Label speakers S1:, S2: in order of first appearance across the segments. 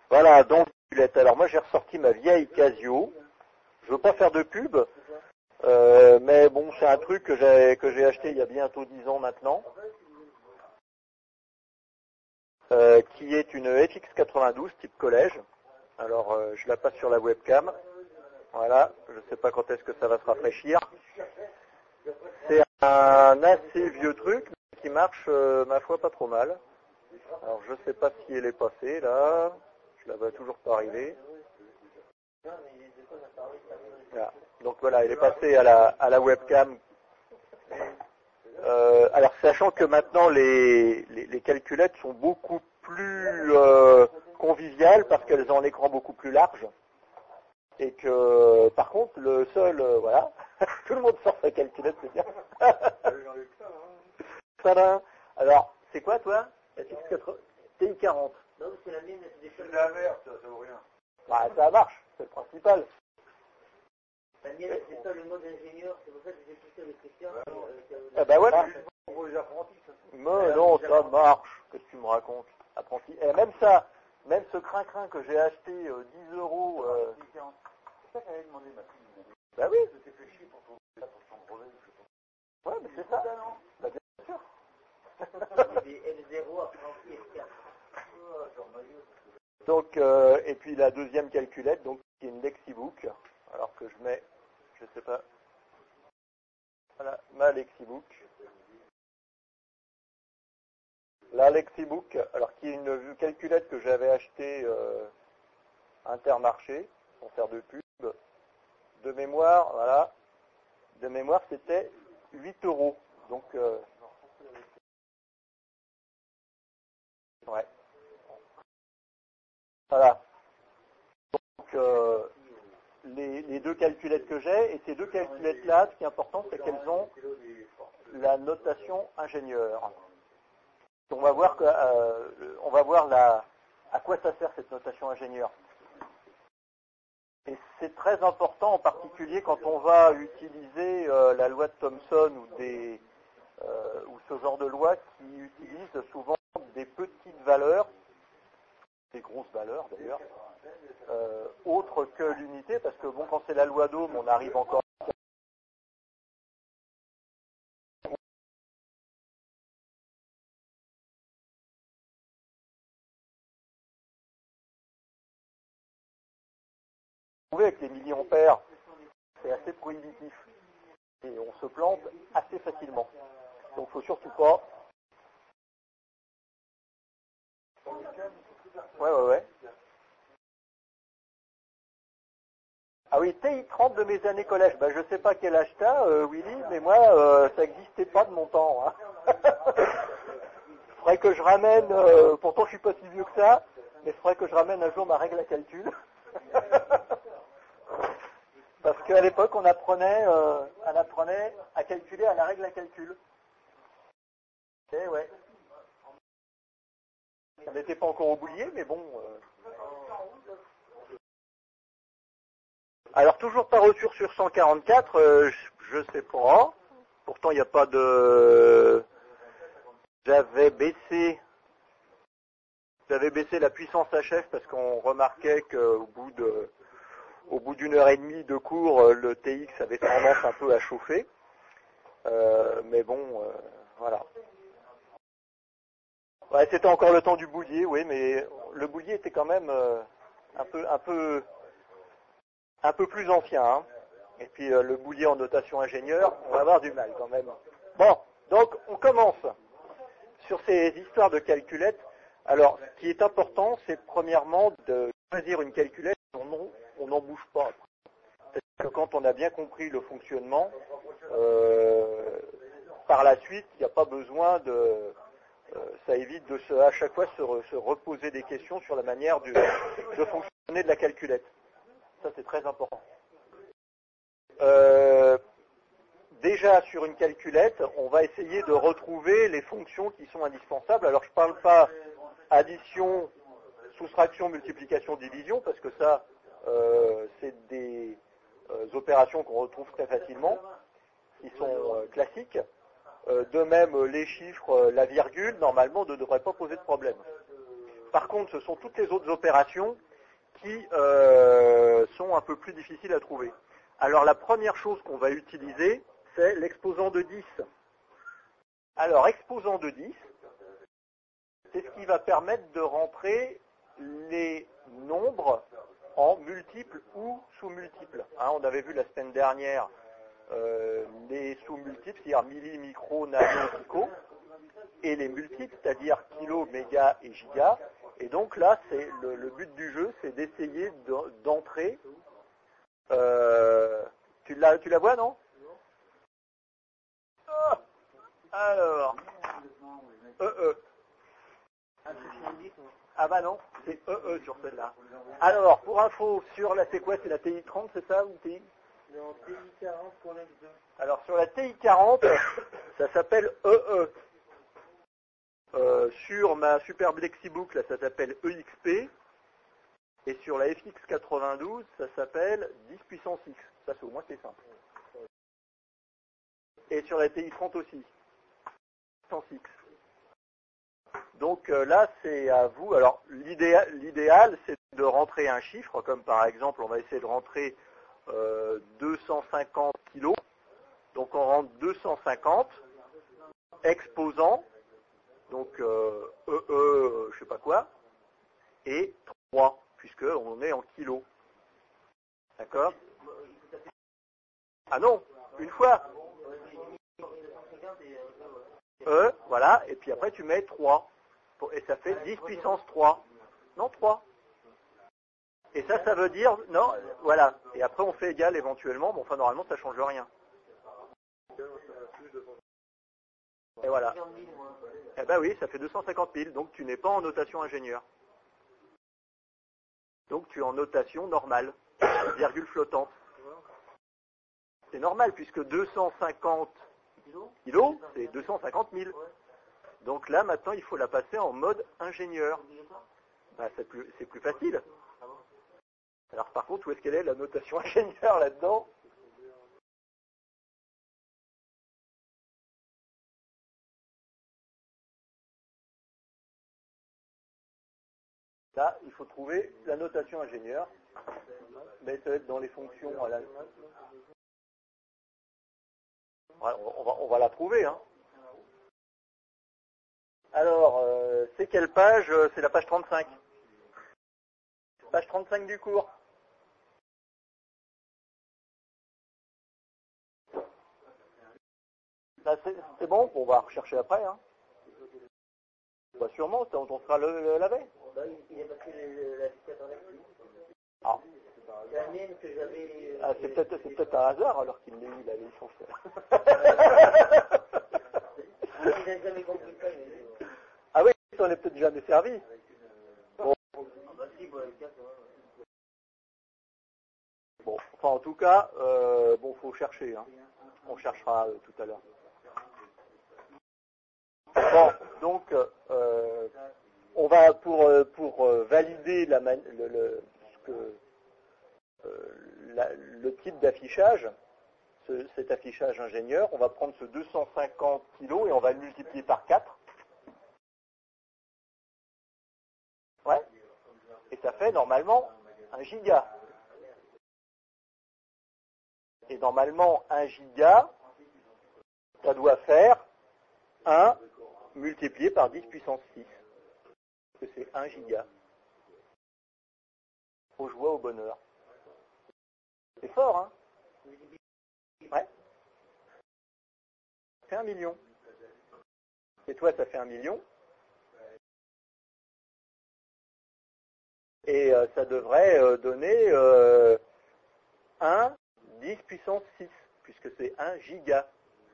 S1: Voilà, donc alors moi j'ai ressorti ma vieille Casio. Je veux pas faire de pub, mais bon, c'est un truc que j'ai acheté il y a bientôt 10 ans maintenant, qui est une FX92 type collège. Alors je la passe sur la webcam. Voilà, je sais pas quand est-ce que ça va se rafraîchir. C'est un assez vieux truc mais qui marche, ma foi, pas trop mal. Alors je sais pas si elle est passée là, je la vois toujours pas arriver. Voilà. Donc voilà, elle est passée à la webcam. Alors sachant que maintenant les calculettes sont beaucoup plus conviviales parce qu'elles ont un écran beaucoup plus large. Et que par contre le seul, voilà, tout le monde sort sa calculette, c'est bien. Tadam. Alors, c'est quoi toi? La TI40.
S2: Non, c'est la mienne,
S3: c'est de la merde, ça vaut rien.
S1: Bah ça marche, c'est le principal.
S2: La mienne, c'est pas le mode ingénieur, c'est pour ça que j'ai poussé le Christian.
S1: Eh ben voilà.
S3: Pour les apprentis, ça.
S1: Mais non, ça marche. Qu'est-ce que tu me racontes? Apprenti. Et même ça, même ce crin-crin que j'ai acheté 10 €.
S3: C'est ça qu'elle avait demandé ma fille.
S1: Bah oui.
S3: Je t'ai fait chier pour ton brevet, je sais
S1: Ouais, mais c'est ça. Bah bien sûr.
S2: Des L0 apprentis et 4.
S1: Donc, et puis la deuxième calculette, donc qui est une Lexibook. Alors que je mets, je sais pas. Voilà, ma Lexibook. La Lexibook, alors qui est une calculette que j'avais achetée Intermarché, pour faire de pub. De mémoire, voilà. De mémoire, c'était 8 €. Donc, ouais. Voilà. Donc, les deux calculettes que j'ai, et ces deux calculettes-là, ce qui est important, c'est qu'elles ont la notation ingénieur. On va voir à quoi ça sert cette notation ingénieur. Et c'est très important, en particulier quand on va utiliser la loi de Thomson ou ce genre de loi qui utilise souvent des petites valeurs, des grosses valeurs d'ailleurs, autres que l'unité, parce que bon, quand c'est la loi d'Ohm, on arrive encore. Avec les milliampères, c'est assez prohibitif et on se plante assez facilement. Donc il faut surtout pas. Ouais. Ah oui, TI30 de mes années collège. Ben, je sais pas quel âge t'as, Willy, mais moi, ça n'existait pas de mon temps. Hein. Faudrait que je ramène, pourtant je suis pas si vieux que ça, mais il faudrait que je ramène un jour ma règle à calcul. Parce qu'à l'époque, on apprenait à calculer à la règle à calcul. Et ouais. Ça n'était pas encore au boulier, mais bon. Alors, toujours pas retour sur 144, je sais pas. Pourtant, il n'y a pas de... J'avais baissé la puissance HF parce qu'on remarquait qu'au bout d'une heure et demie de cours, le TX avait tendance un peu à chauffer. Mais bon, voilà. Ouais, c'était encore le temps du boulier, oui, mais le boulier était quand même un peu plus ancien. Hein. Et puis le boulier en notation ingénieur, on va avoir du mal quand même. Bon, donc on commence sur ces histoires de calculettes. Alors, ce qui est important, c'est premièrement de choisir une calculette dont on n'en bouge pas. C'est-à-dire que quand on a bien compris le fonctionnement, par la suite, il n'y a pas besoin de... ça évite de à chaque fois se reposer des questions sur la manière de fonctionner de la calculette. Ça, c'est très important. Déjà, sur une calculette, on va essayer de retrouver les fonctions qui sont indispensables. Alors, je ne parle pas addition, soustraction, multiplication, division, parce que ça, c'est des opérations qu'on retrouve très facilement, qui sont classiques. De même, les chiffres, la virgule, normalement, ne devraient pas poser de problème. Par contre, ce sont toutes les autres opérations qui sont un peu plus difficiles à trouver. Alors la première chose qu'on va utiliser, c'est l'exposant de 10. Alors exposant de 10, c'est ce qui va permettre de rentrer les nombres en multiples ou sous-multiples. Hein, on avait vu la semaine dernière les sous-multiples, c'est-à-dire milli, micro, nano, pico, et les multiples, c'est-à-dire kilo, méga et giga. Et donc là, c'est le but du jeu, c'est d'essayer d'entrer. Tu la vois, non? Alors, Ah bah non, c'est sur celle-là. Alors, pour info, sur la c'est quoi? C'est la TI-30, c'est ça ou TI?
S2: Non, TI-40 pour l'ex2.
S1: Alors sur la TI-40, ça s'appelle EE. Sur ma Superb Lexibook, là, ça s'appelle EXP. Et sur la FX92, ça s'appelle 10 puissance X. Ça, c'est au moins c'est simple. Et sur la TI-30 aussi. Puissance X. Donc là, c'est à vous. Alors, l'idéal, c'est de rentrer un chiffre, comme par exemple, on va essayer de rentrer 250 kilos. Donc, on rentre 250, exposant, donc je sais pas quoi, et 3, puisqu'on est en kilos. D'accord? Ah non, une fois. Voilà, et puis après tu mets 3. Et ça fait 10 puissance 3. Non, 3. Et ça veut dire, non, voilà. Et après on fait égal éventuellement, bon, enfin normalement ça change rien. Et voilà. Eh ben oui, ça fait 250 000, donc tu n'es pas en notation ingénieur. Donc tu es en notation normale, virgule flottante. C'est normal, puisque 250 kilos, c'est 250 000. Donc là, maintenant, il faut la passer en mode ingénieur. Ben, c'est plus facile. Alors par contre, où est-ce qu'elle est, la notation ingénieur, là-dedans? Là, il faut trouver la notation ingénieur. Mais ça va être dans les fonctions. Voilà. On va la trouver. Hein. Alors, c'est quelle page? C'est la page 35. Page 35 du cours. C'est bon, on va rechercher après. Hein. Bah, sûrement, on sera la veille.
S2: Il a passé la vitesse en électrique.
S1: Ah.
S2: La mienne que j'avais...
S1: Ah, c'est peut-être un hasard alors qu'il l'a eu, la licence.
S2: Il n'a jamais compris ça. Mais...
S1: Ah oui, on n'est peut-être jamais servi. Bon. Bon, enfin en tout cas, bon, faut chercher. Hein. On cherchera tout à l'heure. Bon, donc, on va pour valider le type d'affichage, cet affichage ingénieur, on va prendre ce 250 kg et on va le multiplier par 4. Ouais. Et ça fait normalement 1 giga. Et normalement, 1 giga, ça doit faire 1 multiplié par 10 puissance 6. Parce que c'est 1 giga. Aux joies, au bonheur. C'est fort, hein? Ouais. Ça fait 1 million. Et toi, ça fait 1 million. Et ça devrait donner 1 10 puissance 6, puisque c'est 1 giga.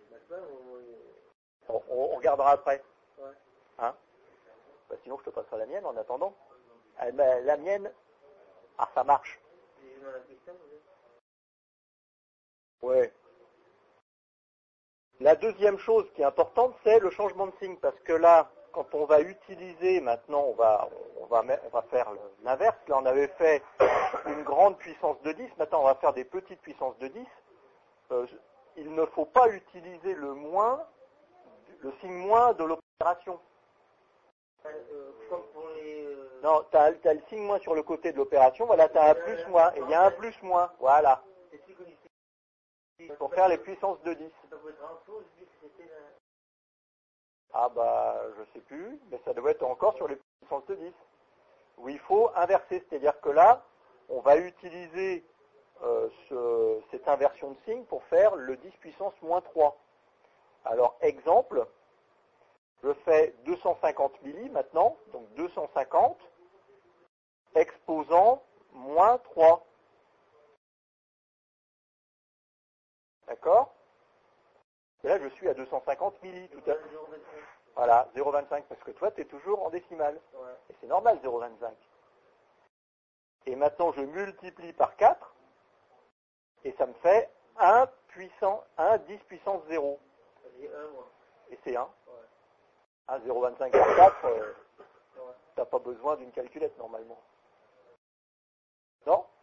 S1: On regardera après. Hein? Bah, sinon, je te passerai la mienne en attendant. La mienne, ah, ça marche. Ouais. La deuxième chose qui est importante, c'est le changement de signe, parce que là, quand on va utiliser, maintenant, on va faire l'inverse. Là, on avait fait une grande puissance de 10, maintenant, on va faire des petites puissances de 10. Il ne faut pas utiliser le signe moins de l'opération.
S2: Comme pour les
S1: Non, tu as le signe moins sur le côté de l'opération, voilà, tu as un plus moins, et il y a un plus moins, voilà,
S2: C'est plus connu.
S1: pour faire les puissances de 10.
S2: Ça peut être en dessous, je dis que c'était la...
S1: Ah bah, je sais plus, mais ça doit être encore sur les puissances de 10. Où il faut inverser, c'est-à-dire que là, on va utiliser cette inversion de signe pour faire le 10 puissance moins 3. Alors, exemple, je fais 250 milli maintenant, donc 250, exposant moins 3. D'accord? Et là, je suis à 250 milli tout à l'heure. Voilà, 0,25, parce que toi, tu es toujours en décimale.
S2: Ouais.
S1: Et c'est normal, 0,25. Et maintenant, je multiplie par 4, et ça me fait 1 10 puissance 0.
S2: J'ai 1, moi.
S1: Et c'est 1.
S2: Ouais.
S1: 0,25 par 4,
S2: Ouais.
S1: t'as pas besoin d'une calculette, normalement. Non?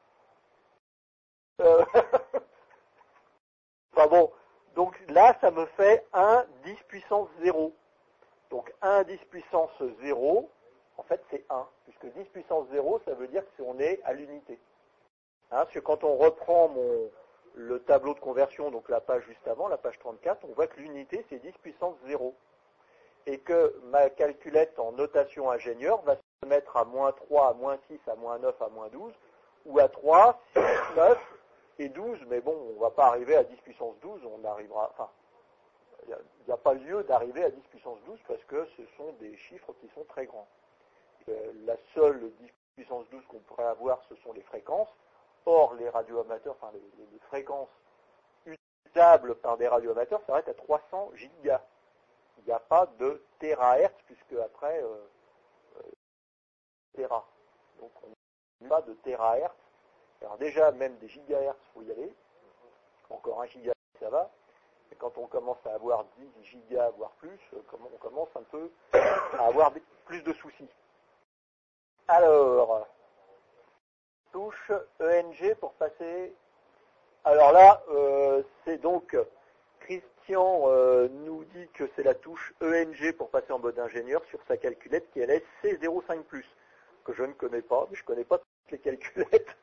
S1: Enfin bon, donc là, ça me fait 1 10 puissance 0. Donc 1 10 puissance 0, en fait, c'est 1. Puisque 10 puissance 0, ça veut dire qu'on est à l'unité. Hein, parce que quand on reprend le tableau de conversion, donc la page juste avant, la page 34, on voit que l'unité, c'est 10 puissance 0. Et que ma calculette en notation ingénieur va se mettre à moins 3, à moins 6, à moins 9, à moins 12, ou à 3, 6, 9 et 12, mais bon, on ne va pas arriver à 10 puissance 12, on arrivera, enfin, il n'y a pas lieu d'arriver à 10 puissance 12 parce que ce sont des chiffres qui sont très grands. La seule 10 puissance 12 qu'on pourrait avoir, ce sont les fréquences. Or, les radioamateurs, enfin les fréquences utilisables par des radioamateurs s'arrêtent à 300 gigas. Il n'y a pas de térahertz, puisque après, téra. Donc, on n'a pas de térahertz. Alors déjà, même des gigahertz, il faut y aller. Encore 1 giga, ça va. Et quand on commence à avoir 10 gigas, voire plus, on commence un peu à avoir plus de soucis. Alors, touche ENG pour passer. Alors là, c'est donc Christian nous dit que c'est la touche ENG pour passer en mode ingénieur sur sa calculette qui est C05+, que je ne connais pas, mais je ne connais pas toutes les calculettes.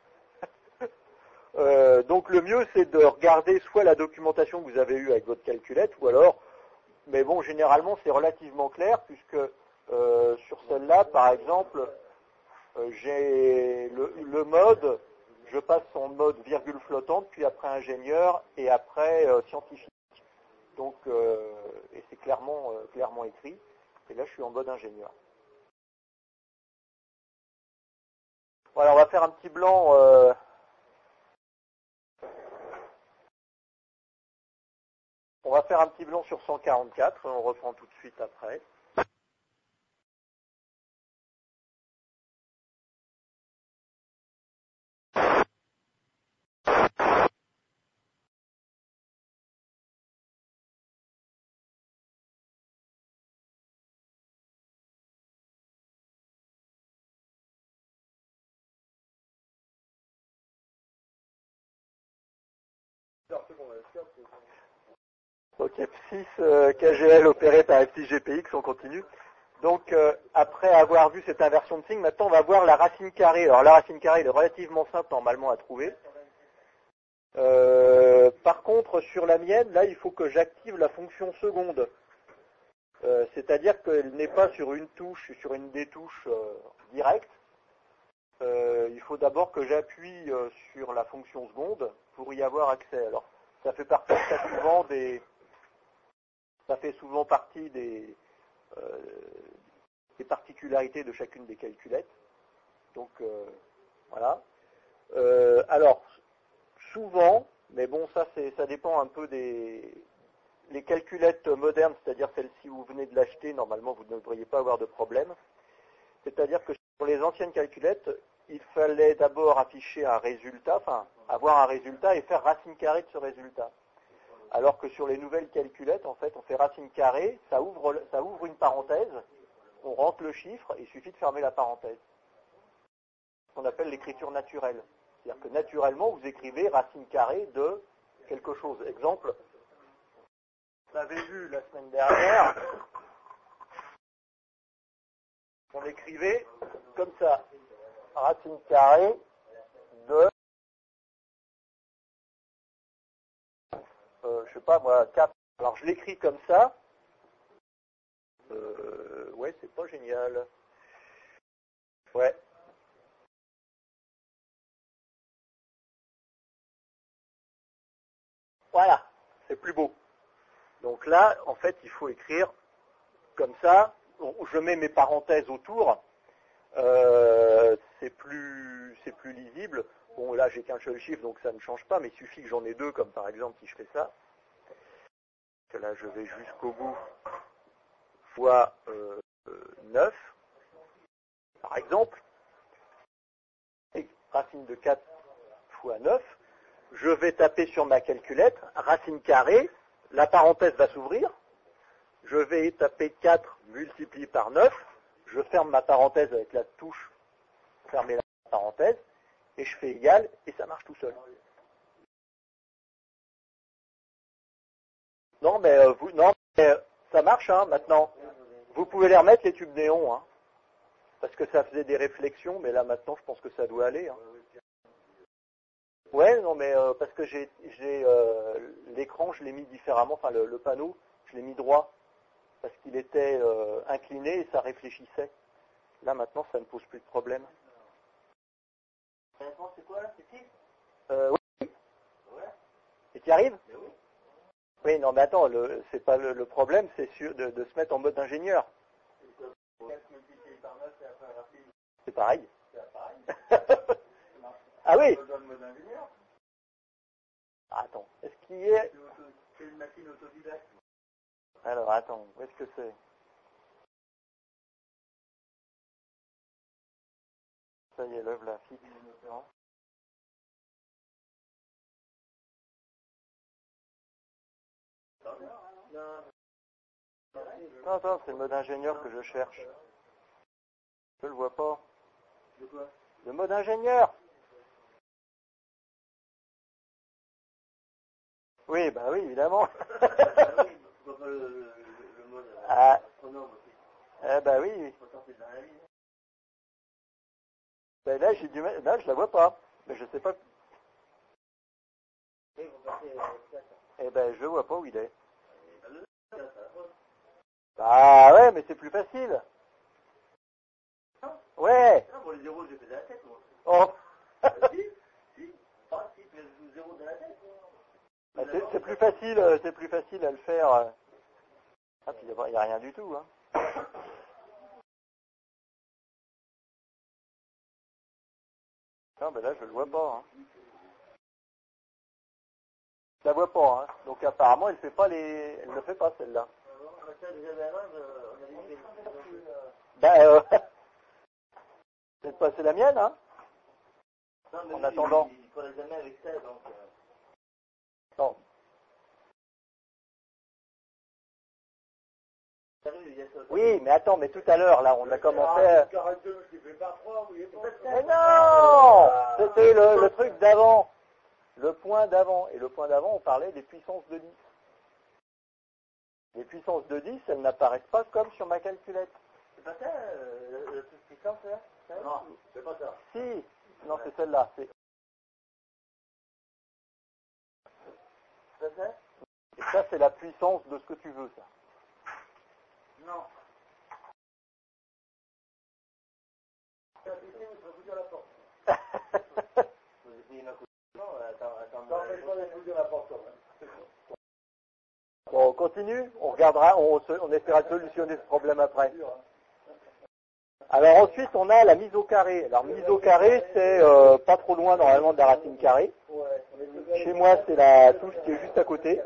S1: Donc le mieux c'est de regarder soit la documentation que vous avez eue avec votre calculette, ou alors, mais bon, généralement c'est relativement clair, puisque sur celle-là, par exemple, j'ai le mode, je passe en mode virgule flottante, puis après ingénieur, et après scientifique. Donc, et c'est clairement écrit, et là je suis en mode ingénieur. Voilà, on va faire un petit blanc. On va faire un petit blanc sur 144, on reprend tout de suite après. Ok, F6 KGL opéré par F6 GPX, on continue. Donc après avoir vu cette inversion de signe, maintenant on va voir la racine carrée. Alors la racine carrée elle est relativement simple normalement à trouver. Par contre sur la mienne, là il faut que j'active la fonction seconde. C'est-à-dire qu'elle n'est pas sur une touche, sur une des touches directes. Il faut d'abord que j'appuie sur la fonction seconde pour y avoir accès. Alors ça fait souvent partie des particularités de chacune des calculettes. Donc voilà. Alors souvent, mais bon ça dépend un peu les calculettes modernes, c'est-à-dire celles-ci où vous venez de l'acheter, normalement vous ne devriez pas avoir de problème. C'est-à-dire que sur les anciennes calculettes, il fallait d'abord afficher un résultat, enfin avoir un résultat et faire racine carrée de ce résultat. Alors que sur les nouvelles calculettes, en fait, on fait racine carrée, ça ouvre une parenthèse, on rentre le chiffre, et il suffit de fermer la parenthèse. Ce qu'on appelle l'écriture naturelle. C'est-à-dire que naturellement, vous écrivez racine carrée de quelque chose. Exemple, vous avez vu la semaine dernière, on écrivait comme ça. Racine carrée de, je sais pas moi, 4. Alors je l'écris comme ça. Ouais, c'est pas génial. Ouais. Voilà, c'est plus beau. Donc là, en fait, il faut écrire comme ça. Je mets mes parenthèses autour. C'est plus lisible. Bon, là, j'ai qu'un seul chiffre, donc ça ne change pas, mais il suffit que j'en ai deux, comme par exemple si je fais ça. Que là, je vais jusqu'au bout fois 9, par exemple. Et racine de 4 fois 9. Je vais taper sur ma calculette, racine carrée, la parenthèse va s'ouvrir. Je vais taper 4 multiplié par 9. Je ferme ma parenthèse avec la touche fermer la parenthèse, et je fais égal, et ça marche tout seul. Non, mais, ça marche hein, maintenant. Vous pouvez les remettre, les tubes néons, hein, parce que ça faisait des réflexions, mais là maintenant je pense que ça doit aller. Hein. Ouais, non, mais parce que j'ai l'écran, je l'ai mis différemment, enfin le panneau, je l'ai mis droit, parce qu'il était incliné et ça réfléchissait. Là maintenant, ça ne pose plus de problème.
S2: La réponse c'est quoi là? C'est 6?
S1: Oui.
S2: Ouais.
S1: Et tu y arrives?
S2: Mais oui.
S1: Oui, non, mais attends, c'est pas le problème, c'est de se mettre en mode ingénieur.
S2: 4 multiplié par 9 et après racine.
S1: C'est pareil.
S2: C'est pareil.
S1: Ah oui.
S3: Je donne mode ingénieur.
S1: Attends, est-ce qu'il y est...
S2: C'est une machine autodidacte.
S1: Alors, attends, où est-ce que c'est? Ça y est, l'œuvre là, fixe. Non, attends, c'est le mode ingénieur que je cherche. Je le vois pas.
S2: De quoi?
S1: Le mode ingénieur. Oui, bah oui, évidemment.
S2: Ah oui, pourquoi pas le mode astronome aussi?
S1: Eh bah oui.
S2: Pourtant c'est de l'analyse.
S1: Ben là, j'ai du mal. Là, je la vois pas. Mais je sais pas.
S2: Oui, vous passez 4.
S1: Eh ben, je vois pas où il est.
S2: Et ben le 4, ça la pose.
S1: Ah ouais, mais c'est plus facile. Ouais.
S2: Non, pour les zéros, j'ai fait de la tête, moi.
S1: Oh.
S2: Si. Ah, si, tu mets le zéro de la tête.
S1: Bah, c'est plus facile à le faire. Ah, puis il n'y a rien du tout, hein. Non, ben là, je le vois pas, hein. Je la vois pas, hein. Donc apparemment, elle ne fait pas celle-là.
S2: Ça, déjà, on avait mis les...
S1: Ben, c'est la mienne, hein.
S2: Non, mais
S1: En attendant.
S2: il faut les jamais avec ça, donc...
S1: Non. Oui, mais attends, mais tout à l'heure, là, on a commencé à... Mais non! C'était le truc d'avant. Le point d'avant. Et le point d'avant, on parlait des puissances de 10. Les puissances de 10, elles n'apparaissent pas comme sur ma calculette.
S2: C'est pas ça, le truc puissance, là?
S3: Non, c'est pas ça.
S1: Si. Non, c'est celle-là. C'est
S2: C'est ça?
S1: Et ça, c'est la puissance de ce que tu veux, ça.
S2: Non. Ça, c'est où, je vous à la porte. Vous essayez ma coupe. Non, attends. Non, mais pas les foutre à la porte,
S1: Bon, on continue. On regardera, on essaiera de solutionner ce problème après. Alors ensuite, on a la mise au carré. Alors, mise au carré, c'est pas trop loin, normalement, de la racine carrée. Chez moi, c'est la touche qui est juste à côté.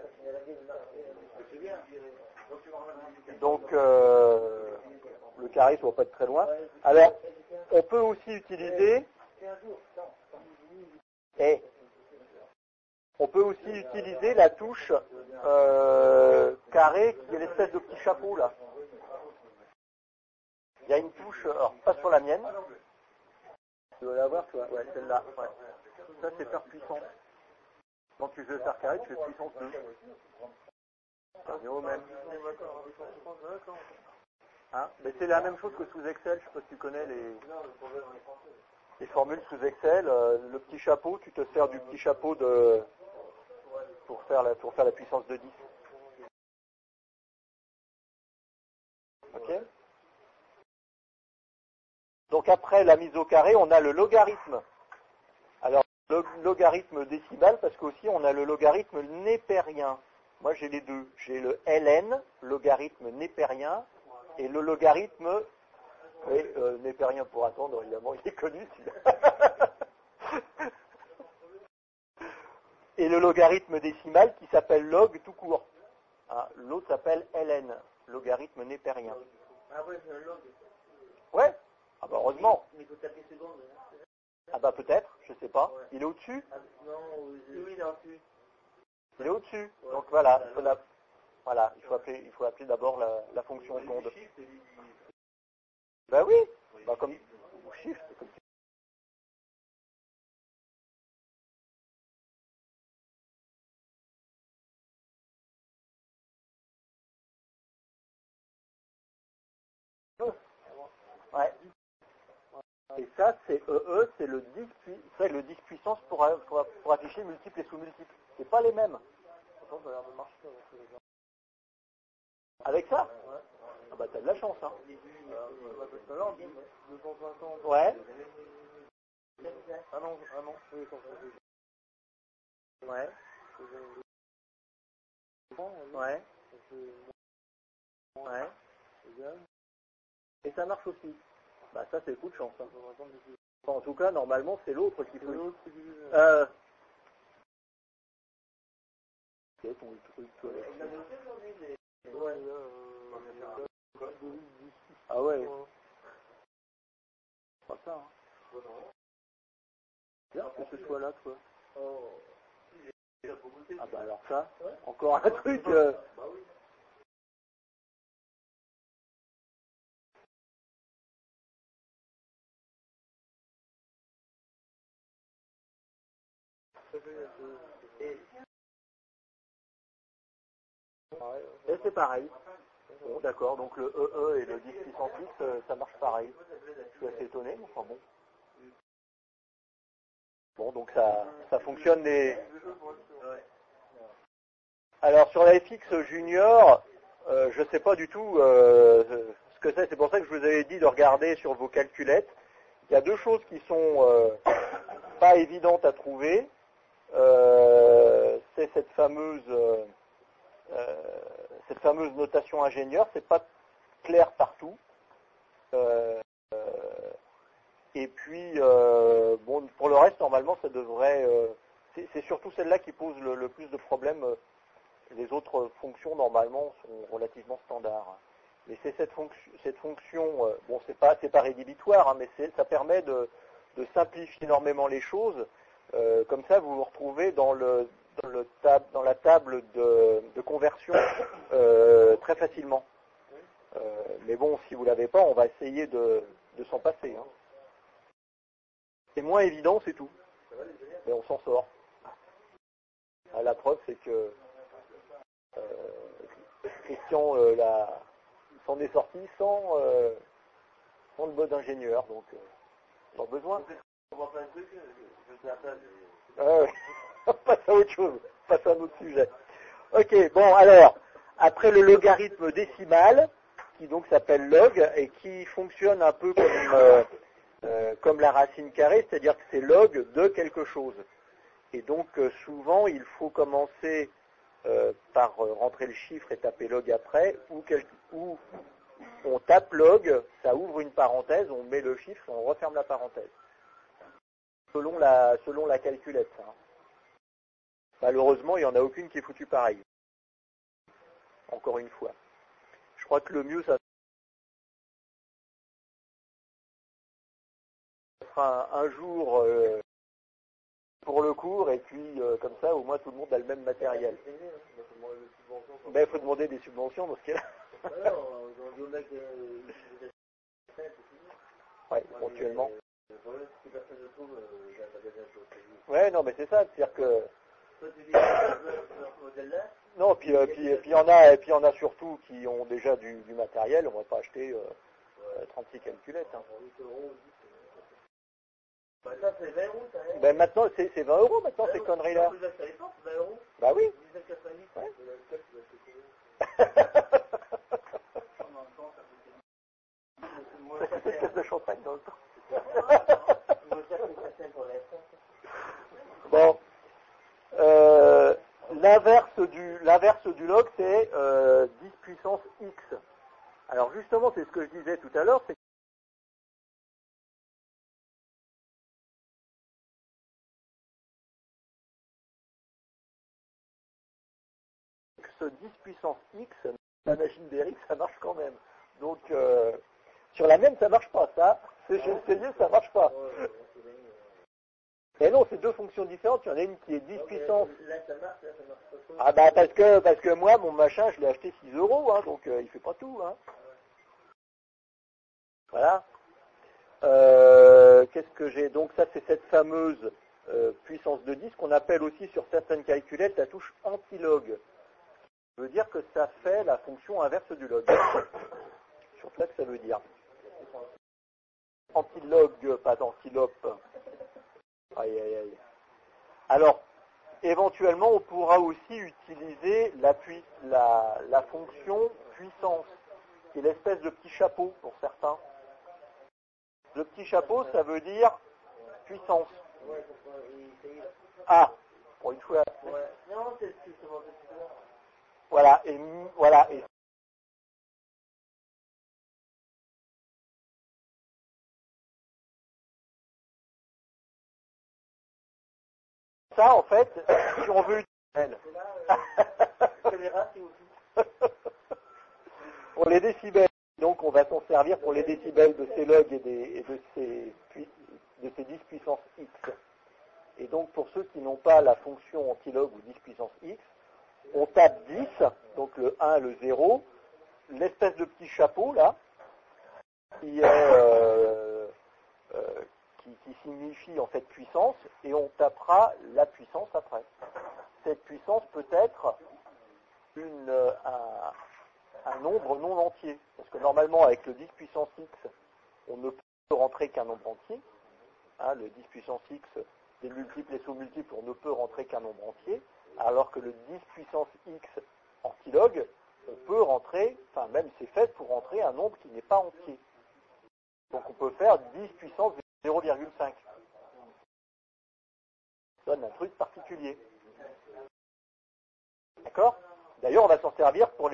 S1: Donc, le carré ne doit pas être très loin. Alors, on peut aussi utiliser... on peut aussi utiliser la touche carré qui est l'espèce de petit chapeau, là. Il y a une touche, alors pas sur la mienne. Tu dois l'avoir, toi? Ouais, celle-là. Ouais. Ça, c'est faire puissance. Quand tu veux faire carré, tu fais puissance 2. Ça revient au même. Hein, mais c'est la même chose que sous Excel, je sais pas si tu connais les formules sous Excel. Le petit chapeau, tu te sers du petit chapeau pour faire la puissance de 10. Ok. Donc après la mise au carré, on a le logarithme. Alors, le logarithme décimal, parce qu'aussi on a le logarithme népérien. Moi j'ai les deux. J'ai le ln, logarithme népérien, et le logarithme, oui, népérien pour attendre, évidemment, il est connu celui-là. Et le logarithme décimal qui s'appelle log tout court. Hein, l'autre s'appelle ln, logarithme népérien.
S2: Ah ouais, c'est un log.
S1: Ouais, ah bah heureusement.
S2: Mais il faut taper seconde.
S1: Ah bah peut-être, je sais pas.
S2: Ouais.
S1: Il est au-dessus?
S2: Ah, non, oui, il est au-dessus.
S1: Il est au-dessus.
S2: Ouais.
S1: Donc voilà, il faut appeler d'abord la fonction seconde. Ben oui, bah comme ou shift, comme tu veux. Ouais. Et ça, c'est c'est le 10 puissance pour afficher multiples et sous-multiples. C'est pas les mêmes. Avec ça? Ah bah t'as de la chance, hein. Ouais.
S2: Ah non, oui,
S1: Ouais. Ouais. Ouais. Et ça marche aussi. Bah ça c'est coup de chance. Hein. Enfin, en tout cas, normalement c'est l'autre qui peut. C'est ton truc. Ah ouais. Pas ça. Hein. Bien que ce soit là, toi. Ah bah alors ça, encore un truc. Et c'est pareil. Bon, d'accord, donc le EE et le 10 puissance 6, ça marche pareil. Je suis assez étonné, mais enfin bon. Bon, donc ça fonctionne les... Alors sur la FX Junior, je ne sais pas du tout ce que c'est pour ça que je vous avais dit de regarder sur vos calculettes. Il y a deux choses qui sont pas évidentes à trouver. C'est cette fameuse notation ingénieur, c'est pas clair partout. Et puis, bon, pour le reste, normalement, ça devrait... c'est surtout celle-là qui pose le plus de problèmes. Les autres fonctions, normalement, sont relativement standards. Mais c'est cette fonction, bon, c'est pas rédhibitoire, hein, mais ça permet de simplifier énormément les choses. Comme ça, vous vous retrouvez dans la table de conversion très facilement. Mais bon, si vous l'avez pas, on va essayer de s'en passer. Hein. C'est moins évident, c'est tout. Mais on s'en sort. La preuve, c'est que Christian s'en est sorti sans le mode ingénieur, donc pas besoin. On passe à autre chose, on passe à un autre sujet. Ok, bon alors, après le logarithme décimal, qui donc s'appelle log, et qui fonctionne un peu comme la racine carrée, c'est-à-dire que c'est log de quelque chose. Et donc souvent il faut commencer par rentrer le chiffre et taper log après, ou on tape log, ça ouvre une parenthèse, on met le chiffre, on referme la parenthèse. Selon la calculette. Hein. Malheureusement, il n'y en a aucune qui est foutue pareil. Encore une fois. Je crois que le mieux, ça sera un jour pour le cours, et puis comme ça, au moins tout le monde a le même matériel. Ben, il faut demander des subventions dans ce cas-là. Ouais, éventuellement. Ouais, non, mais c'est ça, c'est-à-dire que... Non, puis il y en a surtout qui ont déjà du matériel. On va pas acheter 36 calculettes. Hein.
S2: Bah ça c'est 20 euros, ça.
S1: Ben maintenant, c'est 20 euros maintenant ces conneries-là.
S2: Ça dépend, c'est 20 euros.
S1: Bah oui.
S2: 19,90.
S1: Ouais. Ça coûtait une caisse de champagne dans le temps. Bon. L'inverse du log, c'est 10 puissance x. Alors justement, c'est ce que je disais tout à l'heure, c'est que ce 10 puissance x, la machine d'Eric, ça marche quand même. Donc, sur la mienne, ça marche pas. Ça, j'ai essayé, ça marche pas. Et non, c'est deux fonctions différentes. Il y en a une qui est 10 puissance.
S2: Là ça marche pas.
S1: Ah bah parce que moi, mon machin, je l'ai acheté 6 euros, hein, donc il fait pas tout. Hein. Voilà. Qu'est-ce que j'ai? Donc ça, c'est cette fameuse puissance de 10 qu'on appelle aussi sur certaines calculettes la touche anti-log. Ça veut dire que ça fait la fonction inverse du log. Sur ça que ça veut dire. Anti-log, pas d'antilope. Aïe, aïe, aïe. Alors, éventuellement, on pourra aussi utiliser la fonction puissance, qui est l'espèce de petit chapeau pour certains. Le petit chapeau, ça veut dire puissance. Ah, pour une fois.
S2: Non, c'est
S1: Voilà, et ça, en fait, si on veut utiliser pour les décibels, donc on va s'en servir pour les décibels de ces logs et de ces 10 puissance x. Et donc pour ceux qui n'ont pas la fonction antilog ou 10 puissance x, on tape 10, donc le 1, le 0, l'espèce de petit chapeau là, qui signifie en fait puissance, et on tapera la puissance après. Cette puissance peut être un nombre non entier, parce que normalement avec le 10 puissance x, on ne peut rentrer qu'un nombre entier. Hein, le 10 puissance x, des multiples et sous-multiples, on ne peut rentrer qu'un nombre entier, alors que le 10 puissance x antilog, on peut rentrer, enfin même c'est fait pour rentrer un nombre qui n'est pas entier. Donc on peut faire 10 puissance 0,5. Ça donne un truc particulier. D'accord? D'ailleurs, on va s'en servir pour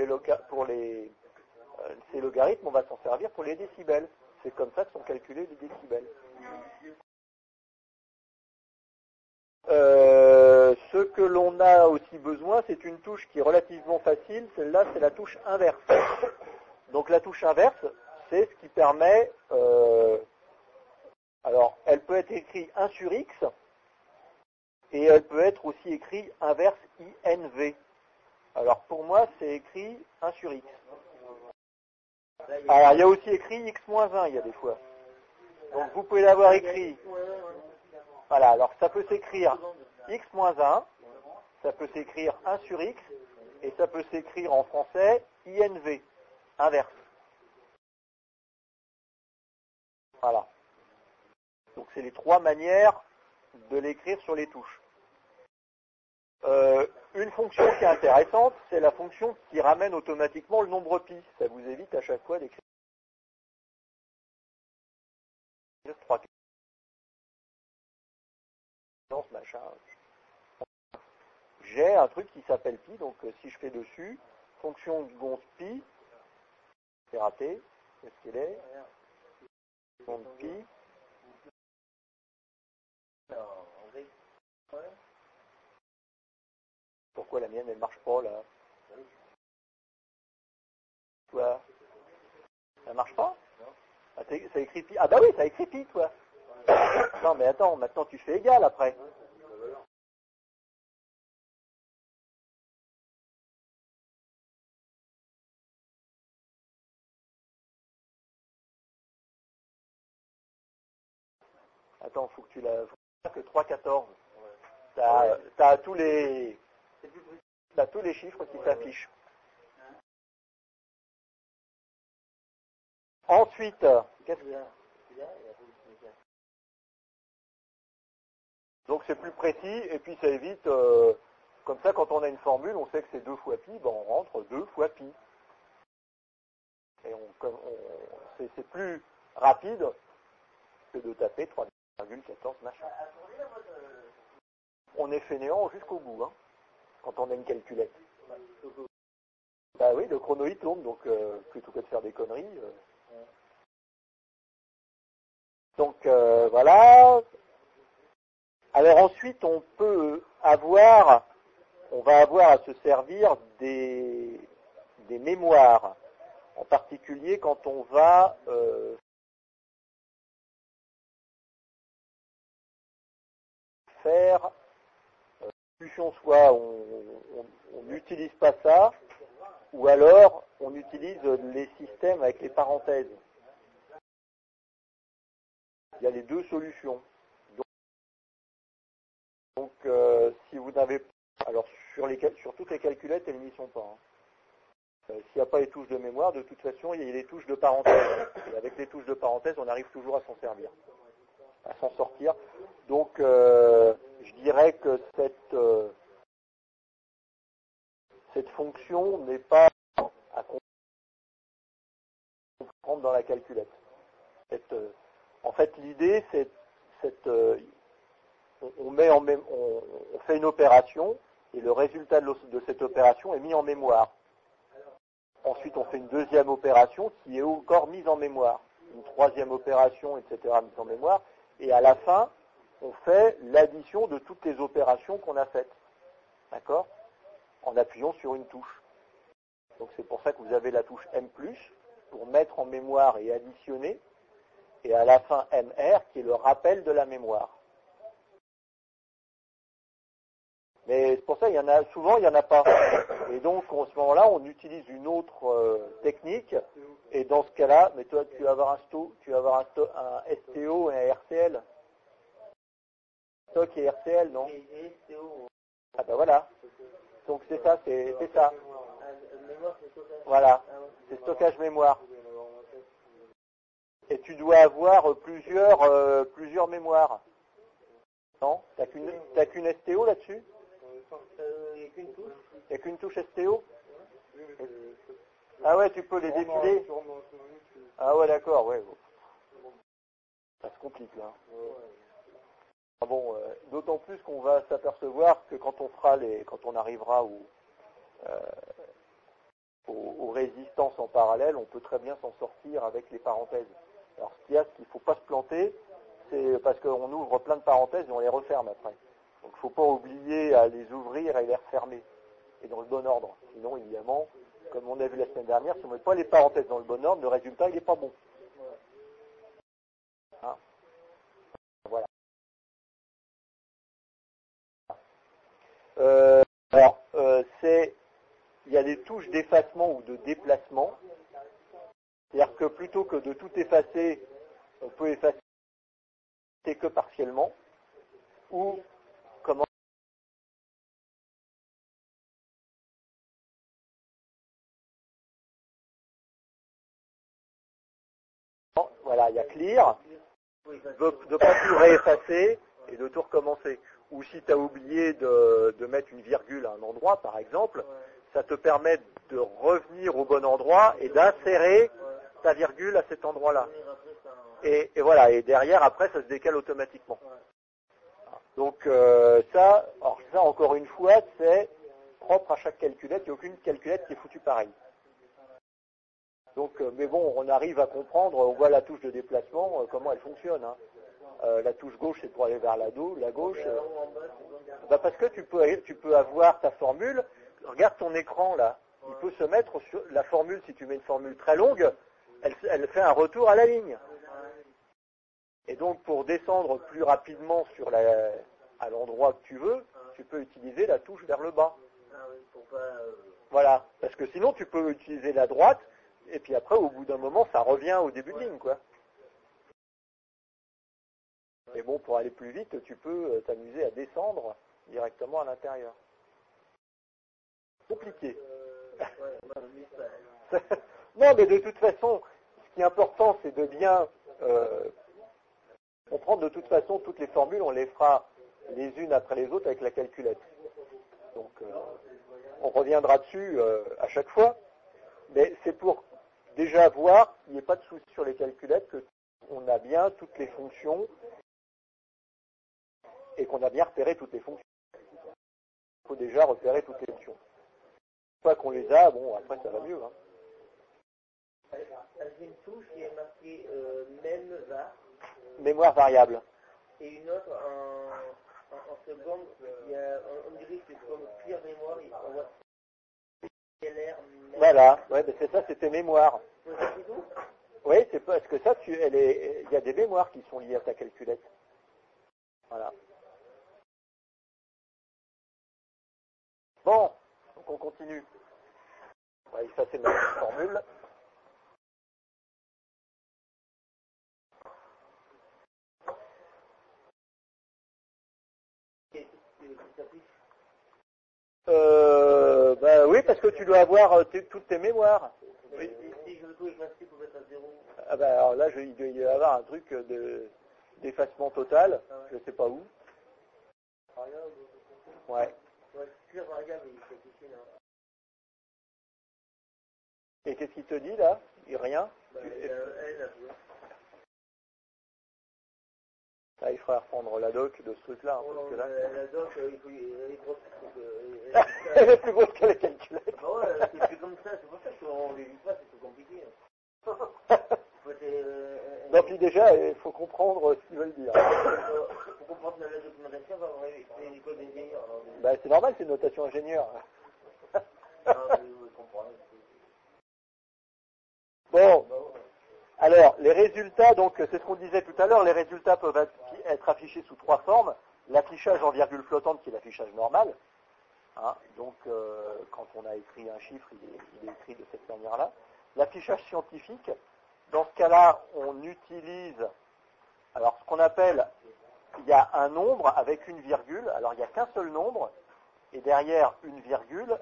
S1: ces logarithmes, on va s'en servir pour les décibels. C'est comme ça que sont calculés les décibels. Ce que l'on a aussi besoin, c'est une touche qui est relativement facile. Celle-là, c'est la touche inverse. Donc la touche inverse, c'est ce qui permet... alors, elle peut être écrite 1 sur x, et elle peut être aussi écrite inverse INV. Alors pour moi, c'est écrit 1 sur x. Alors il y a aussi écrit x moins 1, il y a des fois. Donc vous pouvez l'avoir écrit. Voilà, alors ça peut s'écrire x moins 1, ça peut s'écrire 1 sur x, et ça peut s'écrire en français INV, inverse. Voilà. Donc c'est les trois manières de l'écrire sur les touches. Une fonction qui est intéressante, c'est la fonction qui ramène automatiquement le nombre pi. Ça vous évite à chaque fois d'écrire 3, machin. J'ai un truc qui s'appelle pi, donc si je fais dessus, fonction de seconde pi, c'est raté, qu'est-ce qu'il est? Seconde pi. Pourquoi la mienne, elle marche pas, là? Toi? Ça marche pas? Ah, ça écrit pi. Ah bah oui, ça écrit pi, toi. Non, mais attends, maintenant tu fais égal, après. Attends, faut que tu la... que 3,14. T'as tous les... tu as tous les chiffres qui s'affichent. Ensuite, qu'est-ce qu'il y a? Donc c'est plus précis, et puis ça évite, comme ça quand on a une formule, on sait que c'est 2 fois pi, ben on rentre 2 fois pi. Et c'est plus rapide que de taper 3,14 machin. On est fainéant jusqu'au bout, hein, quand on a une calculette. Bah oui, le chrono il tourne, donc plutôt que de faire des conneries. Donc voilà. Alors ensuite, on va avoir à se servir des mémoires, en particulier quand on va faire solution, soit on n'utilise pas ça, ou alors on utilise les systèmes avec les parenthèses. Il y a les deux solutions. Donc si vous n'avez pas, alors sur toutes les calculettes, elles n'y sont pas. Hein. S'il n'y a pas les touches de mémoire, de toute façon, il y a les touches de parenthèse. Et avec les touches de parenthèse, on arrive toujours à s'en servir, à s'en sortir. Donc je dirais que cette fonction n'est pas à comprendre dans la calculette. En fait, l'idée, c'est on fait une opération et le résultat de cette opération est mis en mémoire. Ensuite, on fait une deuxième opération qui est encore mise en mémoire. Une troisième opération, etc., mise en mémoire. Et à la fin, on fait l'addition de toutes les opérations qu'on a faites. D'accord ? En appuyant sur une touche. Donc c'est pour ça que vous avez la touche M+, pour mettre en mémoire et additionner. Et à la fin, MR, qui est le rappel de la mémoire. Mais c'est pour ça, souvent, il n'y en a pas. Et donc, à ce moment-là, on utilise une autre technique. Et dans ce cas-là, mais toi, tu vas avoir un STO et un RCL. Stock et RCL, non? Ah ben voilà. Donc c'est ça, c'est ça. Voilà, c'est stockage mémoire. Et tu dois avoir plusieurs mémoires. Non? T'as qu'une STO là-dessus? Il n'y a qu'une touche STO? Ah ouais, tu peux les défiler? Ah ouais, d'accord, ouais. Ça se complique là. Ah bon, d'autant plus qu'on va s'apercevoir que quand on arrivera aux résistances en parallèle, on peut très bien s'en sortir avec les parenthèses. Alors ce qu'il ne faut pas se planter, c'est parce qu'on ouvre plein de parenthèses et on les referme après. Donc il ne faut pas oublier à les ouvrir et les refermer, et dans le bon ordre. Sinon, évidemment, comme on a vu la semaine dernière, si on ne met pas les parenthèses dans le bon ordre, le résultat, il n'est pas bon. Hein? Voilà. Il y a des touches d'effacement ou de déplacement. C'est-à-dire que plutôt que de tout effacer, on peut effacer que partiellement. Ou comment? Voilà, il y a clear, de ne pas tout réeffacer et de tout recommencer. Ou si tu as oublié de mettre une virgule à un endroit, par exemple, ça te permet de revenir au bon endroit et d'insérer ta virgule à cet endroit-là. Et voilà, et derrière, après, ça se décale automatiquement. Donc ça, encore une fois, c'est propre à chaque calculette. Il n'y a aucune calculette qui est foutue pareil. Donc, mais bon, on arrive à comprendre, on voit la touche de déplacement, comment elle fonctionne. Hein. La touche gauche, c'est pour aller vers la gauche. Parce que tu peux avoir ta formule. Regarde ton écran là. Il peut se mettre sur la formule, si tu mets une formule très longue, elle fait un retour à la ligne. Et donc, pour descendre plus rapidement à l'endroit que tu veux, tu peux utiliser la touche vers le bas. Voilà. Parce que sinon, tu peux utiliser la droite, et puis après, au bout d'un moment, ça revient au début de ligne, quoi. Et bon, pour aller plus vite, tu peux t'amuser à descendre directement à l'intérieur. compliqué.
S2: Ouais, moi, je dis ça.
S1: Non, mais de toute façon, ce qui est important, c'est de bien comprendre. De toute façon, toutes les formules, on les fera les unes après les autres avec la calculette. Donc, on reviendra dessus à chaque fois. Mais c'est pour déjà voir qu'il n'y ait pas de souci sur les calculettes, qu'on a bien toutes les fonctions et qu'on a bien repéré toutes les fonctions. Il faut déjà repérer toutes les fonctions. Une fois qu'on les a, bon, après ça va mieux. Hein.
S2: J'ai une touche qui est marquée même var
S1: Mémoire variable.
S2: et une autre en seconde. On dirait que c'est comme clear mémoire. On voit CLR.
S1: Voilà, ouais, ben c'est ça, c'était mémoire.
S2: C'est tout.
S1: Oui, c'est parce que ça, il y a des mémoires qui sont liées à ta calculette. Voilà. Bon, donc on continue. On va effacer ma petite formule. Bah oui, parce que tu dois avoir toutes tes mémoires. Oui.
S2: Si je veux tout effacer pour mettre à zéro.
S1: Ah bah alors là, il doit y avoir un truc d'effacement total. Je ne sais pas où. Ouais.
S2: Clear variable, il faut afficher là.
S1: Et qu'est-ce qu'il te dit là? Rien. Là, il faudra reprendre la doc de ce truc-là. Hein, parce que là...
S2: La doc, il faut... Elle est grosse.
S1: Elle est plus grosse que la calculette.
S2: Ah ouais, c'est plus comme ça. C'est pour ça qu'on les lit pas, c'est trop compliqué.
S1: Donc déjà, il faut comprendre ce qu'ils veulent dire.
S2: Pour comprendre la documentation, on va avoir une école d'ingénieur.
S1: Bah, c'est normal, c'est une notation ingénieur. Bon, alors, les résultats, donc c'est ce qu'on disait tout à l'heure, les résultats peuvent être affichés sous trois formes. L'affichage en virgule flottante, qui est l'affichage normal. Hein, donc, quand on a écrit un chiffre, il est écrit de cette manière-là. L'affichage scientifique, dans ce cas-là, on utilise, alors ce qu'on appelle, il y a un nombre avec une virgule, alors il n'y a qu'un seul nombre, et derrière une virgule,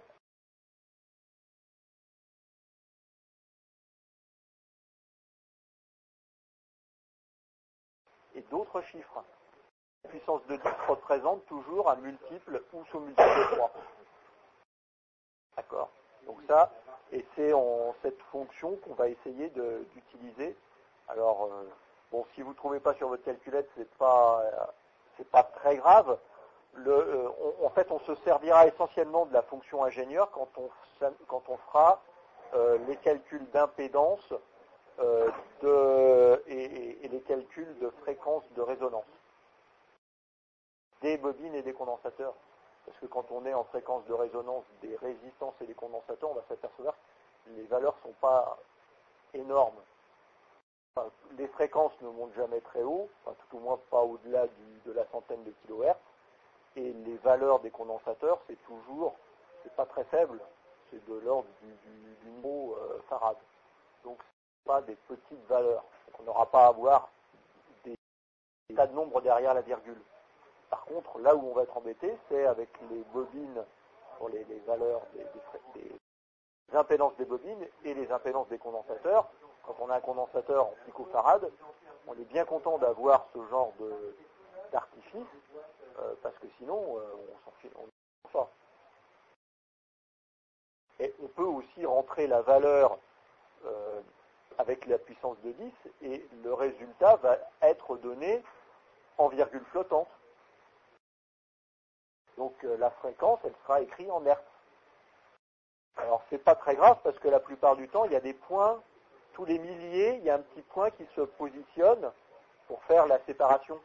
S1: et d'autres chiffres. La puissance de 10 représente toujours un multiple ou sous-multiple de 3. D'accord? Donc ça, et c'est en cette fonction qu'on va essayer d'utiliser. Alors, bon, si vous ne trouvez pas sur votre calculette, c'est pas très grave. En fait, on se servira essentiellement de la fonction ingénieur quand on fera les calculs d'impédance et les calculs de fréquence de résonance des bobines et des condensateurs. Parce que quand on est en fréquence de résonance des résistances et des condensateurs, on va s'apercevoir que les valeurs ne sont pas énormes. Enfin, les fréquences ne montent jamais très haut, enfin, tout au moins pas au-delà de la centaine de kilohertz. Et les valeurs des condensateurs, c'est pas très faible, c'est de l'ordre du niveau farad. Donc, ce pas des petites valeurs. Donc, on n'aura pas à avoir des tas de nombres derrière la virgule. Par contre, là où on va être embêté, c'est avec les bobines pour les valeurs des impédances des bobines et les impédances des condensateurs. Quand on a un condensateur en picofarad, on est bien content d'avoir ce genre d'artifice, parce que sinon, on s'en sort. Et on peut aussi rentrer la valeur avec la puissance de 10, et le résultat va être donné en virgule flottante. Donc la fréquence, elle sera écrite en hertz. Alors c'est pas très grave parce que la plupart du temps, il y a des points, tous les milliers, il y a un petit point qui se positionne pour faire la séparation.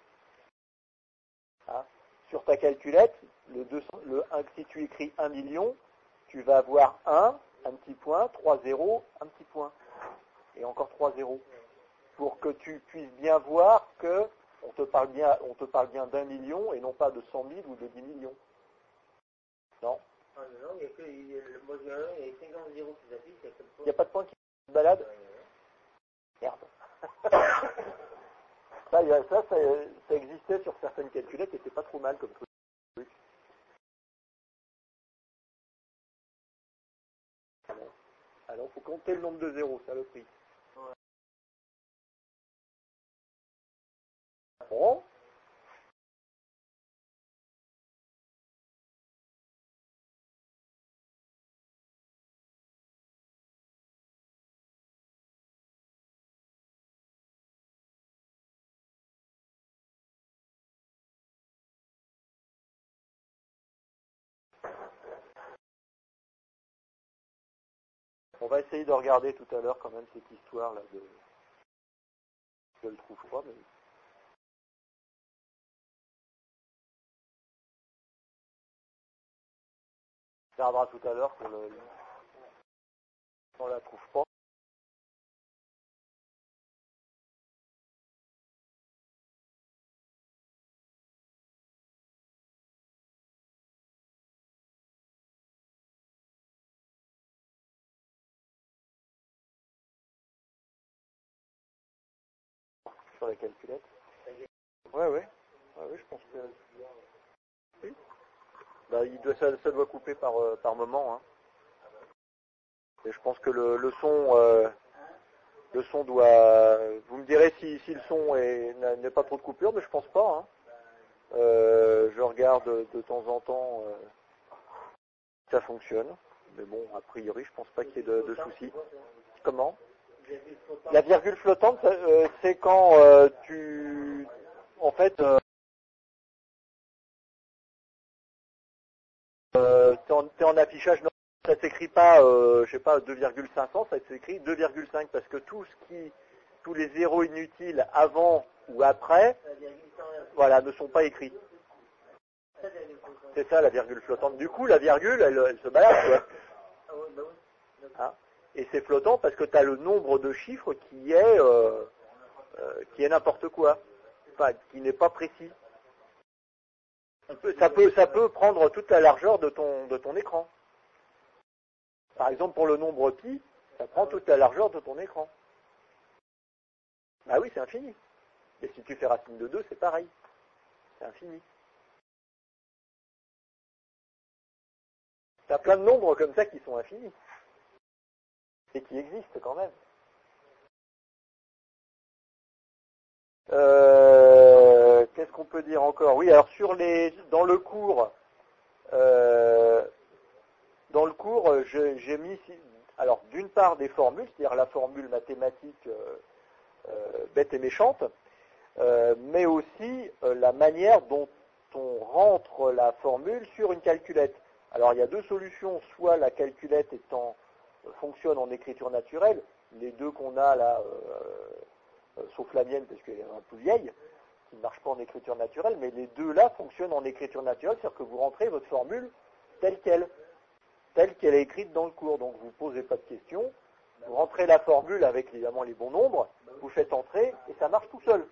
S1: Hein. Sur ta calculette, si tu écris 1 million, tu vas avoir un petit point, 3 zéros, un petit point. Et encore 3 zéros. Pour que tu puisses bien voir que on te parle bien d'1 million et non pas de 100 000 ou de 10 millions. Non.
S2: Ah non, il y a que, moi j'ai un, il y a 50 zéros qui s'affichent,
S1: il n'y a pas de point qui se balade. Merde. ça existait sur certaines calculettes et c'est pas trop mal comme truc. Alors, il faut compter le nombre de zéros, ça le prix. Bon. On va essayer de regarder tout à l'heure quand même cette histoire là de... Je le trouve pas, mais... On regardera tout à l'heure on la trouve pas. Sur la calculette. Ouais, je pense que... Oui. Bah, ça doit couper par moment. Hein. Et je pense que le son doit... Vous me direz si le son n'est pas trop de coupure, mais je pense pas. Hein. Je regarde de temps en temps, ça fonctionne. Mais bon, a priori, je pense pas qu'il y ait de soucis. Comment ? La virgule flottante, c'est quand tu... En fait, t'es en affichage, non, ça s'écrit pas, je sais pas, 2,500, ça s'écrit 2,5 parce que tous les zéros inutiles avant ou après, voilà, ne sont pas écrits. C'est ça la virgule flottante. Du coup, la virgule, elle se balade, quoi. Hein, et c'est flottant parce que tu as le nombre de chiffres qui est n'importe quoi, enfin, qui n'est pas précis. Ça peut prendre toute la largeur de ton écran. Par exemple, pour le nombre pi, ça prend toute la largeur de ton écran. Bah oui, c'est infini. Et si tu fais racine de 2, c'est pareil. C'est infini. Tu as plein de nombres comme ça qui sont infinis. Et qui existent quand même. Qu'est-ce qu'on peut dire encore? Oui, alors dans le cours, j'ai mis alors d'une part des formules, c'est-à-dire la formule mathématique bête et méchante, mais aussi la manière dont on rentre la formule sur une calculette. Alors il y a deux solutions, soit la calculette fonctionne en écriture naturelle, les deux qu'on a là, sauf la mienne parce qu'elle est un peu vieille, qui ne marche pas en écriture naturelle, mais les deux là fonctionnent en écriture naturelle, c'est-à-dire que vous rentrez votre formule telle qu'elle est écrite dans le cours. Donc vous ne posez pas de questions, vous rentrez la formule avec évidemment les bons nombres, vous faites entrer et ça marche tout seul.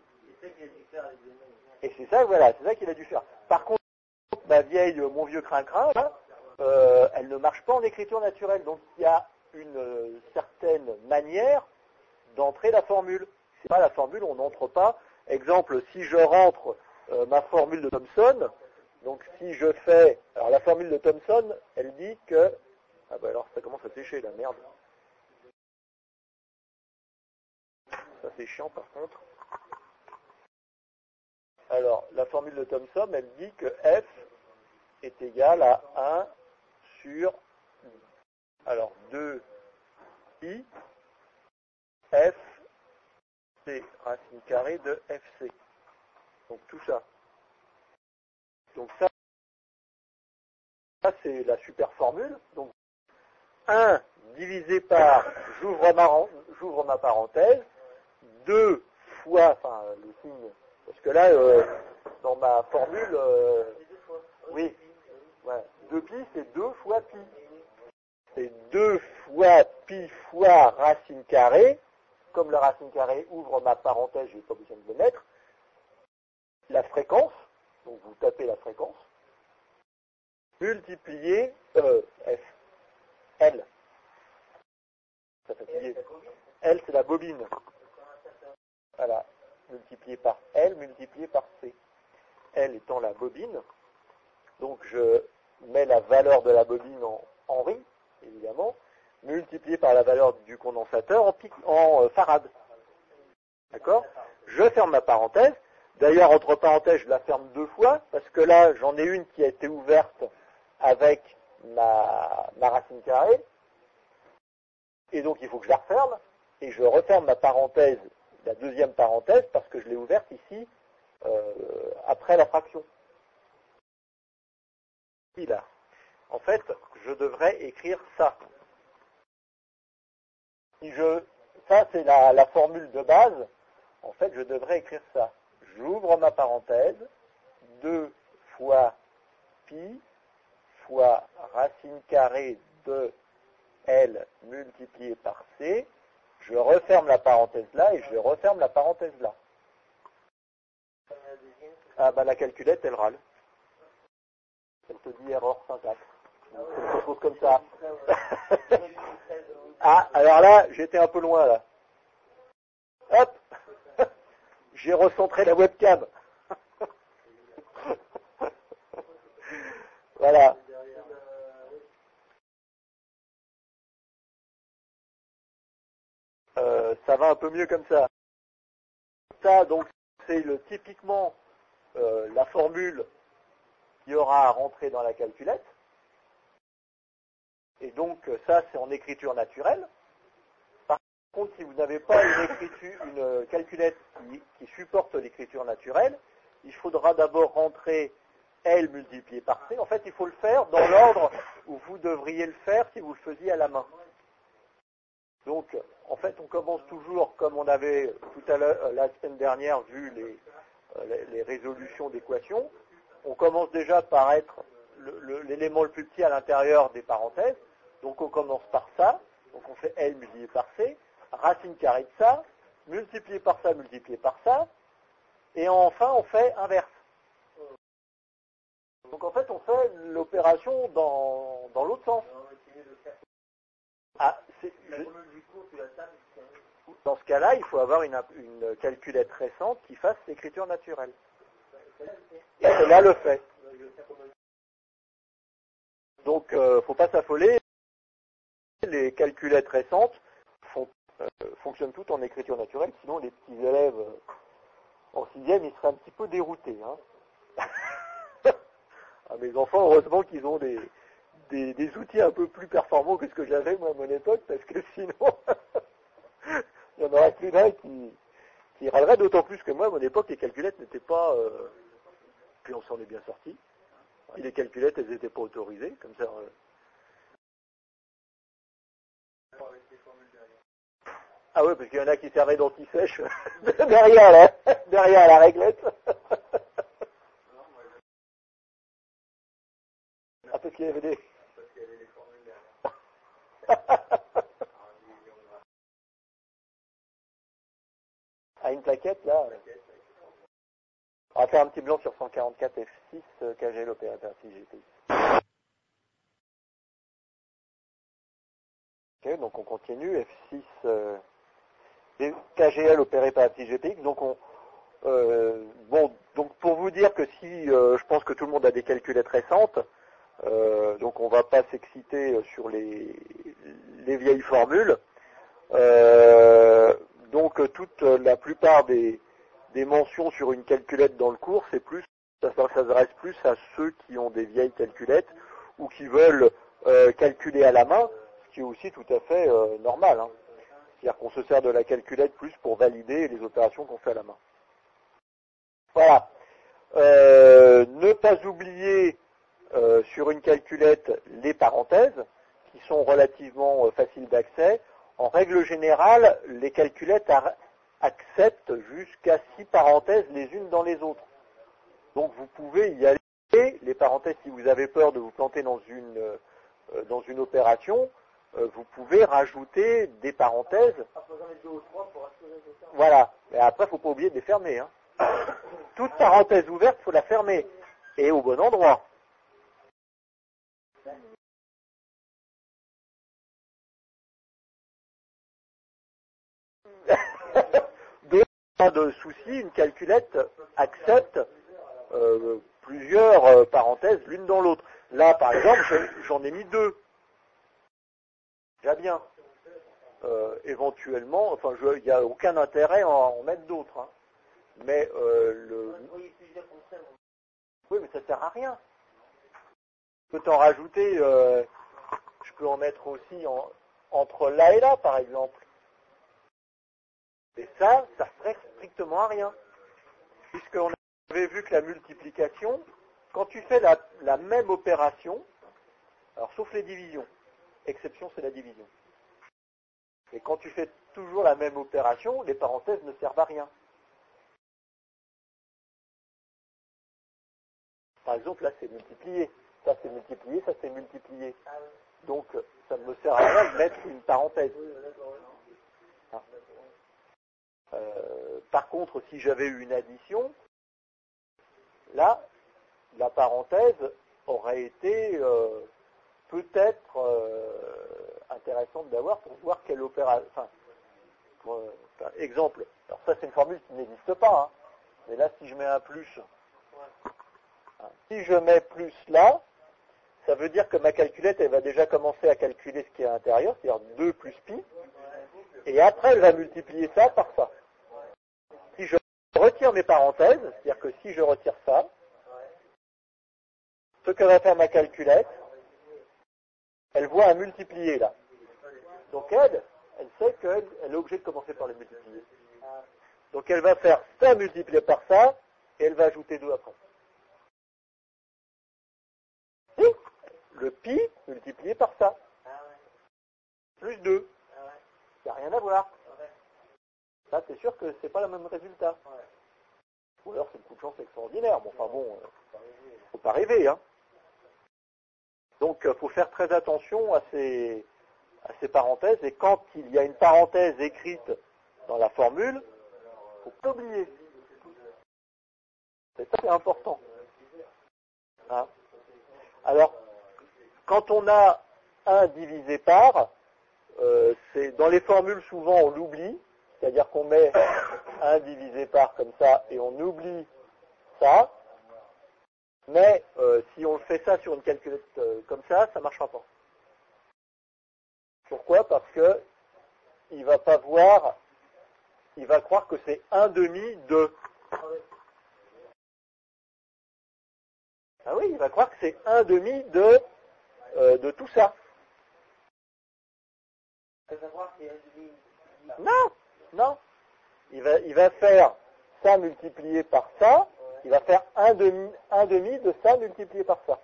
S1: Et c'est ça, voilà, c'est ça qu'il a dû faire. Par contre, mon vieux crin-crin, là, elle ne marche pas en écriture naturelle. Donc il y a une certaine manière d'entrer la formule. C'est pas la formule, on n'entre pas. Exemple, si je rentre ma formule de Thomson, donc si je fais... Alors la formule de Thomson, elle dit que... Ah bah alors ça commence à sécher la merde. Ça c'est chiant par contre. Alors la formule de Thomson, elle dit que f est égal à 1 sur... Alors 2 i f c racine carrée de fc. Donc tout ça. Donc ça c'est la super formule. Donc 1 divisé par, j'ouvre ma parenthèse, 2 fois, enfin le signe, parce que là, dans ma formule, oui, ouais, 2pi c'est 2 fois pi. C'est 2 fois pi fois racine carrée, comme la racine carrée ouvre ma parenthèse, je n'ai pas besoin de le mettre, la fréquence, donc vous tapez la fréquence, multiplié F, L. Ça fait L, c'est la bobine. Voilà, multiplié par L, multiplié par C. L étant la bobine, donc je mets la valeur de la bobine en Henry, évidemment. multiplié par la valeur du condensateur en farad. D'accord? Je ferme ma parenthèse. D'ailleurs, entre parenthèses, je la ferme 2 fois, parce que là, j'en ai une qui a été ouverte avec ma racine carrée. Et donc, il faut que je la referme. Et je referme ma parenthèse, la deuxième parenthèse, parce que je l'ai ouverte ici, après la fraction. Ici, là. En fait, je devrais écrire ça. Ça, c'est la formule de base. En fait, je devrais écrire ça. J'ouvre ma parenthèse, 2 fois pi fois racine carrée de L multiplié par C. Je referme la parenthèse là et je referme la parenthèse là. Ah bah la calculette, elle râle. Elle te dit erreur syntaxe. Quelque chose comme ça. Ah, alors là, j'étais un peu loin là. Hop! J'ai recentré la webcam. Voilà. Ça va un peu mieux comme ça. Ça, donc, c'est typiquement la formule qu'il y aura à rentrer dans la calculette. Et donc, ça, c'est en écriture naturelle. Par contre, si vous n'avez pas une calculette qui supporte l'écriture naturelle, il faudra d'abord rentrer L multiplié par C. En fait, il faut le faire dans l'ordre où vous devriez le faire si vous le faisiez à la main. Donc, en fait, on commence toujours, comme on avait tout à l'heure, la semaine dernière, vu les résolutions d'équations. On commence déjà par être l'élément le plus petit à l'intérieur des parenthèses. Donc, on commence par ça. Donc, on fait L multiplié par C. Racine carrée de ça. Multiplié par ça, multiplié par ça. Et enfin, on fait inverse. Donc, en fait, on fait l'opération dans l'autre sens. Ah, dans ce cas-là, il faut avoir une calculette récente qui fasse l'écriture naturelle. Et cela le fait. Donc, faut pas s'affoler. Les calculettes récentes fonctionnent toutes en écriture naturelle, sinon les petits élèves en 6e, ils seraient un petit peu déroutés. Hein. Ah, mes enfants, heureusement qu'ils ont des outils un peu plus performants que ce que j'avais moi à mon époque, parce que sinon, il y en aurait plus d'un qui râlerait, d'autant plus que moi, à mon époque, les calculettes n'étaient pas... puis on s'en est bien sorti. Et les calculettes, elles n'étaient pas autorisées, comme ça... Ah ouais, parce qu'il y en a qui servaient d'anti-sèche derrière la réglette. Ah, parce qu'il y avait des... Ah, une plaquette, là. On va faire un petit blanc sur 144 F6, KGL opérateur GPX. Ok, donc on continue, F6, KGL opéré par GPX. Donc donc pour vous dire que si, je pense que tout le monde a des calculettes récentes, donc on ne va pas s'exciter sur les vieilles formules. Donc toute la plupart des mentions sur une calculette dans le cours, ça s'adresse plus à ceux qui ont des vieilles calculettes ou qui veulent calculer à la main, ce qui est aussi tout à fait normal. Hein. C'est-à-dire qu'on se sert de la calculette plus pour valider les opérations qu'on fait à la main. Voilà. Ne pas oublier sur une calculette les parenthèses, qui sont relativement faciles d'accès. En règle générale, les calculettes acceptent jusqu'à 6 parenthèses les unes dans les autres. Donc vous pouvez y aller. Les parenthèses, si vous avez peur de vous planter dans une opération, vous pouvez rajouter des parenthèses. Voilà. Mais après, il ne faut pas oublier de les fermer. Hein. Toute parenthèse ouverte, il faut la fermer. Et au bon endroit. Pas de souci, une calculette accepte plusieurs parenthèses l'une dans l'autre. Là, par exemple, j'en ai mis 2. déjà bien. Éventuellement, enfin, il n'y a aucun intérêt à en mettre d'autres. Hein. Mais oui, mais ça sert à rien. Je peux t'en rajouter, je peux en mettre aussi entre là et là, par exemple. Et ça serait strictement à rien. Puisqu'on avait vu que la multiplication, quand tu fais la même opération, alors sauf les divisions, exception c'est la division. Et quand tu fais toujours la même opération, les parenthèses ne servent à rien. Par exemple, là c'est multiplié, ça c'est multiplié, ça c'est multiplié. Donc ça ne me sert à rien de mettre une parenthèse. Hein. Par contre, si j'avais eu une addition, là, la parenthèse aurait été peut-être intéressante d'avoir pour voir quelle opération. Enfin, exemple. Alors ça, c'est une formule qui n'existe pas. Hein. Mais là, si je mets un plus, hein, si je mets plus là, ça veut dire que ma calculette, elle va déjà commencer à calculer ce qui est à l'intérieur, c'est-à-dire 2 plus pi, et après, elle va multiplier ça par ça. Si je retire mes parenthèses, c'est-à-dire que si je retire ça, ce que va faire ma calculette, elle voit un multiplié là. Donc elle sait qu'elle est obligée de commencer par le multiplier. Donc elle va faire ça multiplié par ça, et elle va ajouter 2 après. Si, le pi multiplié par ça. Plus 2. Il n'y a rien à voir. Ça, c'est sûr que c'est pas le même résultat. Ou alors c'est une coup de chance extraordinaire. Bon, enfin bon, faut pas rêver, hein. Donc, il faut faire très attention à ces parenthèses. Et quand il y a une parenthèse écrite dans la formule, il faut pas l'oublier. C'est ça qui est important. Hein. Alors, quand on a 1 divisé par, c'est dans les formules, souvent, on l'oublie. C'est-à-dire qu'on met 1 divisé par comme ça, et on oublie ça. Mais si on fait ça sur une calculette comme ça ne marchera pas. Pourquoi? Parce que il va pas voir, il va croire que c'est 1/2 de. Ah oui, il va croire que c'est 1/2 de tout ça. Non, non. Il va faire ça multiplié par ça. Il va faire 1/2 de ça multiplié par ça.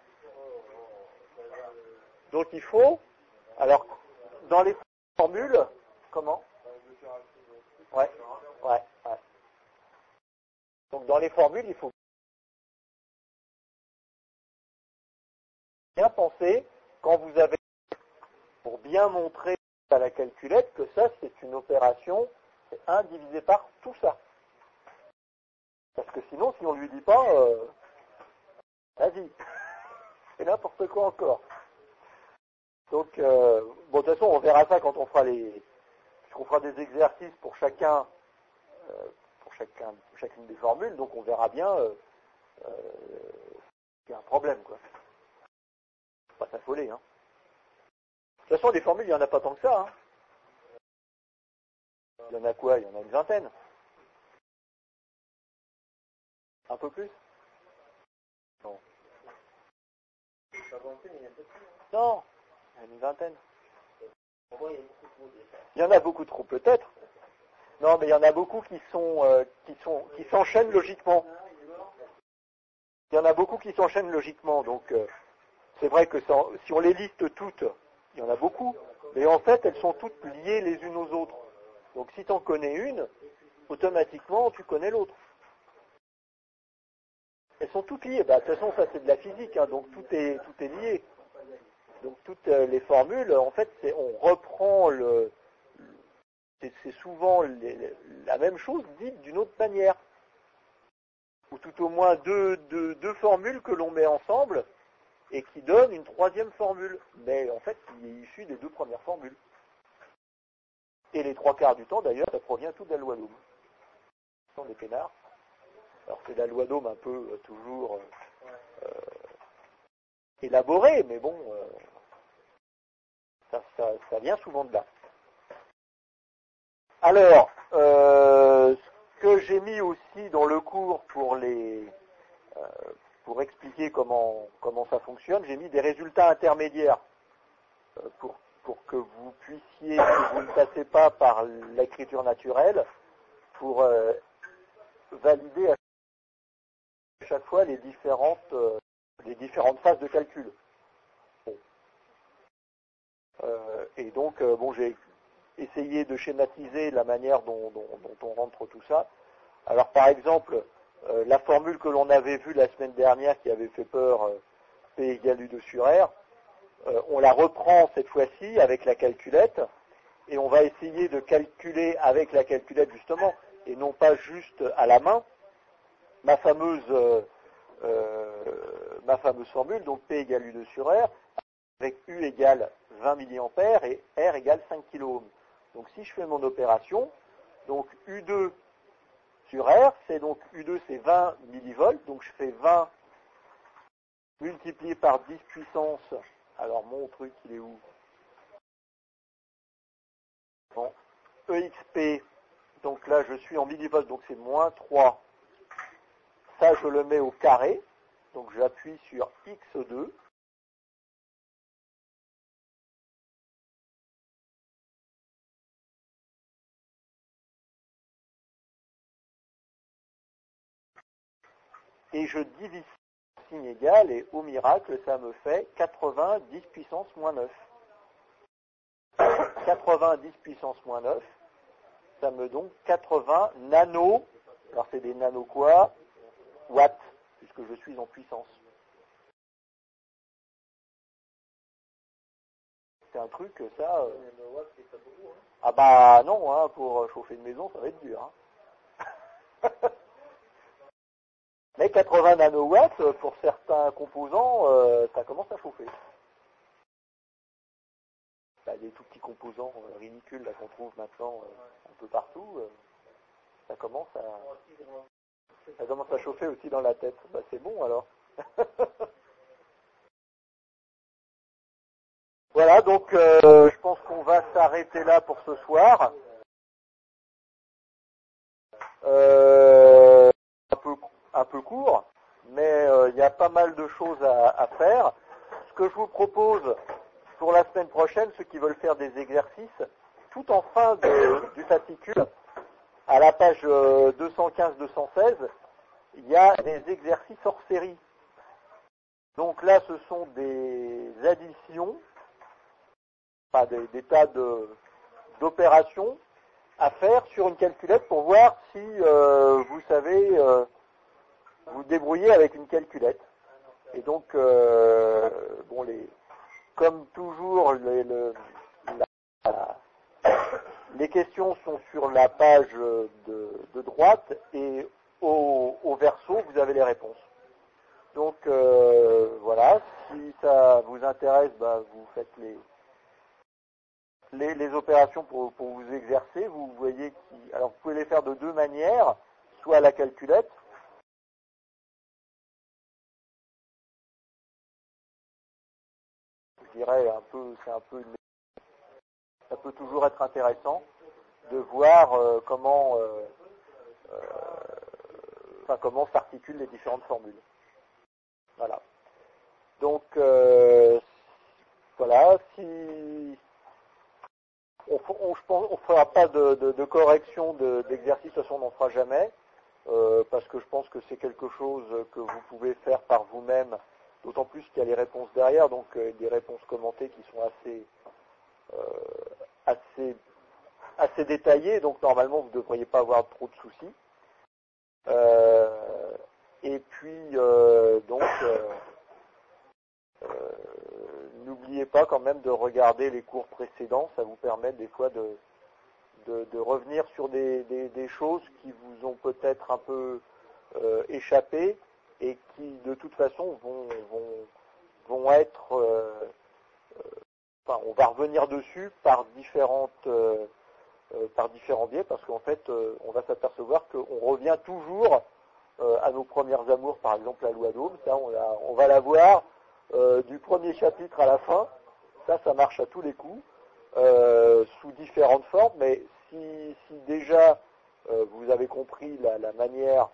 S1: Donc il faut, alors, dans les formules, comment? Ouais. Donc dans les formules, il faut bien penser, quand vous avez, pour bien montrer à la calculette que ça c'est une opération, c'est 1 divisé par tout ça. Parce que sinon, si on ne lui dit pas, vas-y, c'est n'importe quoi encore. Donc, bon, de toute façon, on verra ça quand on fera puisqu'on fera des exercices pour chacune des formules, donc on verra bien qu'il y a un problème, quoi. Faut pas s'affoler, hein. De toute façon, les formules, il n'y en a pas tant que ça, hein. Il y en a quoi? Il y en a une vingtaine. Un peu plus? Non. Non, il y en a une vingtaine. Il y en a beaucoup trop, peut-être. Non, mais il y en a beaucoup qui s'enchaînent logiquement. Il y en a beaucoup qui s'enchaînent logiquement, donc c'est vrai que si on les liste toutes, il y en a beaucoup, mais en fait elles sont toutes liées les unes aux autres. Donc si tu en connais une, automatiquement tu connais l'autre. Elles sont toutes liées. Bah, de toute façon ça c'est de la physique, hein, donc tout est lié. Donc toutes les formules, en fait, on reprend c'est souvent la même chose dite d'une autre manière. Ou tout au moins deux formules que l'on met ensemble et qui donnent une troisième formule. Mais en fait, il est issu des 2 premières formules. Et les 3/4 du temps, d'ailleurs, ça provient tout de la loi d'Ohm. Ce sont des peinards. Alors c'est la loi d'Ohm un peu toujours élaborée, mais bon, Ça vient souvent de là. Alors, ce que j'ai mis aussi dans le cours pour expliquer comment ça fonctionne, j'ai mis des résultats intermédiaires pour que vous puissiez, si vous ne passez pas par l'écriture naturelle, pour valider à chaque fois les différentes phases de calcul. Bon. Et donc, j'ai essayé de schématiser la manière dont on rentre tout ça. Alors, par exemple, la formule que l'on avait vue la semaine dernière, qui avait fait peur, P égale U2 sur R, on la reprend cette fois-ci avec la calculette, et on va essayer de calculer avec la calculette justement, et non pas juste à la main, ma fameuse formule, donc P égale U2 sur R, avec U égale 20 mA et R égale 5 kΩ. Donc si je fais mon opération, donc U2 sur R, c'est donc U2 c'est 20 millivolts, donc je fais 20 multiplié par 10 puissance, alors mon truc il est où? Bon, EXP, donc là je suis en millivolts, donc c'est moins 3. Ça je le mets au carré, donc j'appuie sur X2. Et je divise signe égal, et au miracle, ça me fait 90 puissance moins 9. 90 puissance moins 9, ça me donne 80 nano, alors c'est des nano quoi? Watts, puisque je suis en puissance. C'est un truc, ça... Ah bah non, hein, pour chauffer une maison, ça va être dur. Hein. Mais 80 nanowatts, pour certains composants, ça commence à chauffer. Bah, des tout petits composants ridicules là, qu'on trouve maintenant un peu partout, ça commence à chauffer aussi dans la tête. Bah, c'est bon alors. Voilà, donc je pense qu'on va s'arrêter là pour ce soir. Un peu court, mais il y a pas mal de choses à faire. Ce que je vous propose pour la semaine prochaine, ceux qui veulent faire des exercices, tout en fin du fascicule, à la page 215-216, il y a des exercices hors série. Donc là, ce sont des additions, enfin des tas d'opérations à faire sur une calculette pour voir si vous savez vous débrouiller avec une calculette. Et donc, comme toujours, les questions sont sur la page de droite et au verso, vous avez les réponses. Donc, voilà, si ça vous intéresse, bah, vous faites les opérations pour vous exercer. Vous voyez alors, vous pouvez les faire de deux manières, soit à la calculette, je dirais ça peut toujours être intéressant de voir comment s'articulent les différentes formules. Voilà. Donc voilà, si on fera pas de correction d'exercice, de toute façon on n'en fera jamais, parce que je pense que c'est quelque chose que vous pouvez faire par vous-même, d'autant plus qu'il y a les réponses derrière, donc des réponses commentées qui sont assez détaillées, donc normalement vous ne devriez pas avoir trop de soucis. Et puis n'oubliez pas quand même de regarder les cours précédents, ça vous permet des fois de revenir sur des choses qui vous ont peut-être un peu échappé et qui de toute façon vont être on va revenir dessus par différents biais, parce qu'en fait on va s'apercevoir qu'on revient toujours à nos premières amours, par exemple la loi d'Ohm, ça on va la voir du premier chapitre à la fin, Ça marche à tous les coups, sous différentes formes, mais si déjà vous avez compris la manière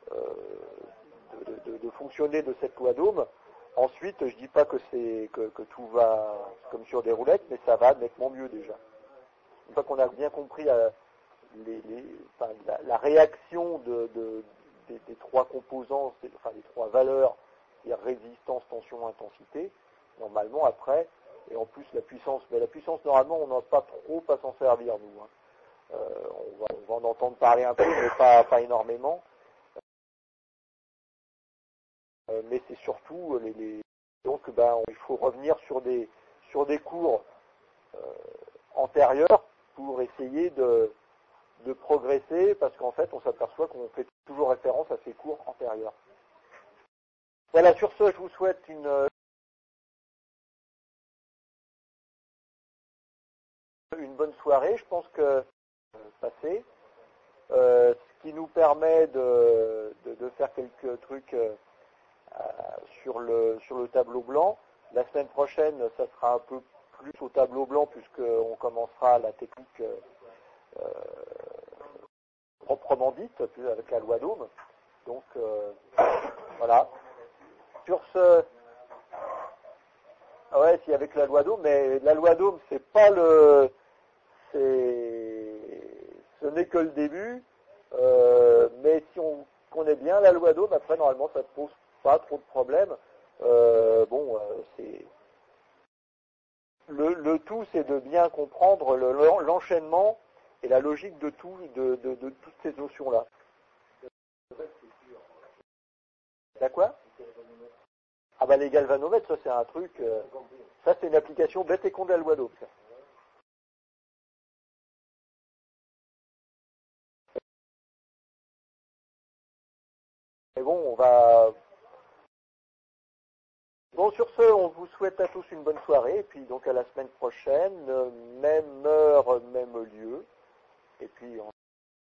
S1: de fonctionner de cette loi d'Ohm, ensuite je dis pas que que tout va comme sur des roulettes, mais ça va nettement mieux déjà. Une fois qu'on a bien compris la réaction des trois composants, enfin des trois valeurs, c'est-à-dire résistance, tension, intensité, normalement après, et en plus la puissance, mais la puissance normalement on n'a pas trop à s'en servir nous. On va en entendre parler un peu, mais pas énormément. Mais c'est surtout donc il faut revenir sur des cours antérieurs pour essayer de progresser, parce qu'en fait on s'aperçoit qu'on fait toujours référence à ces cours antérieurs. Voilà, sur ce je vous souhaite une bonne soirée, je pense que passé, ce qui nous permet de faire quelques trucs sur le tableau blanc. La semaine prochaine, ça sera un peu plus au tableau blanc, puisqu'on commencera la technique proprement dite, avec la loi d'Ohm. Donc, voilà. Sur ce... Ouais, si avec la loi d'Ohm, mais la loi d'Ohm, c'est pas ce n'est que le début, mais si on connaît bien la loi d'Ohm, après, normalement, ça ne pose pas trop de problèmes. C'est... Le tout, c'est de bien comprendre l'enchaînement et la logique de toutes ces notions-là. T'as quoi? Ah bah les galvanomètres, ça c'est un truc, ça c'est une application bête et con de la loi d'Ohm. Mais bon, Bon, sur ce, on vous souhaite à tous une bonne soirée, et puis donc à la semaine prochaine, même heure, même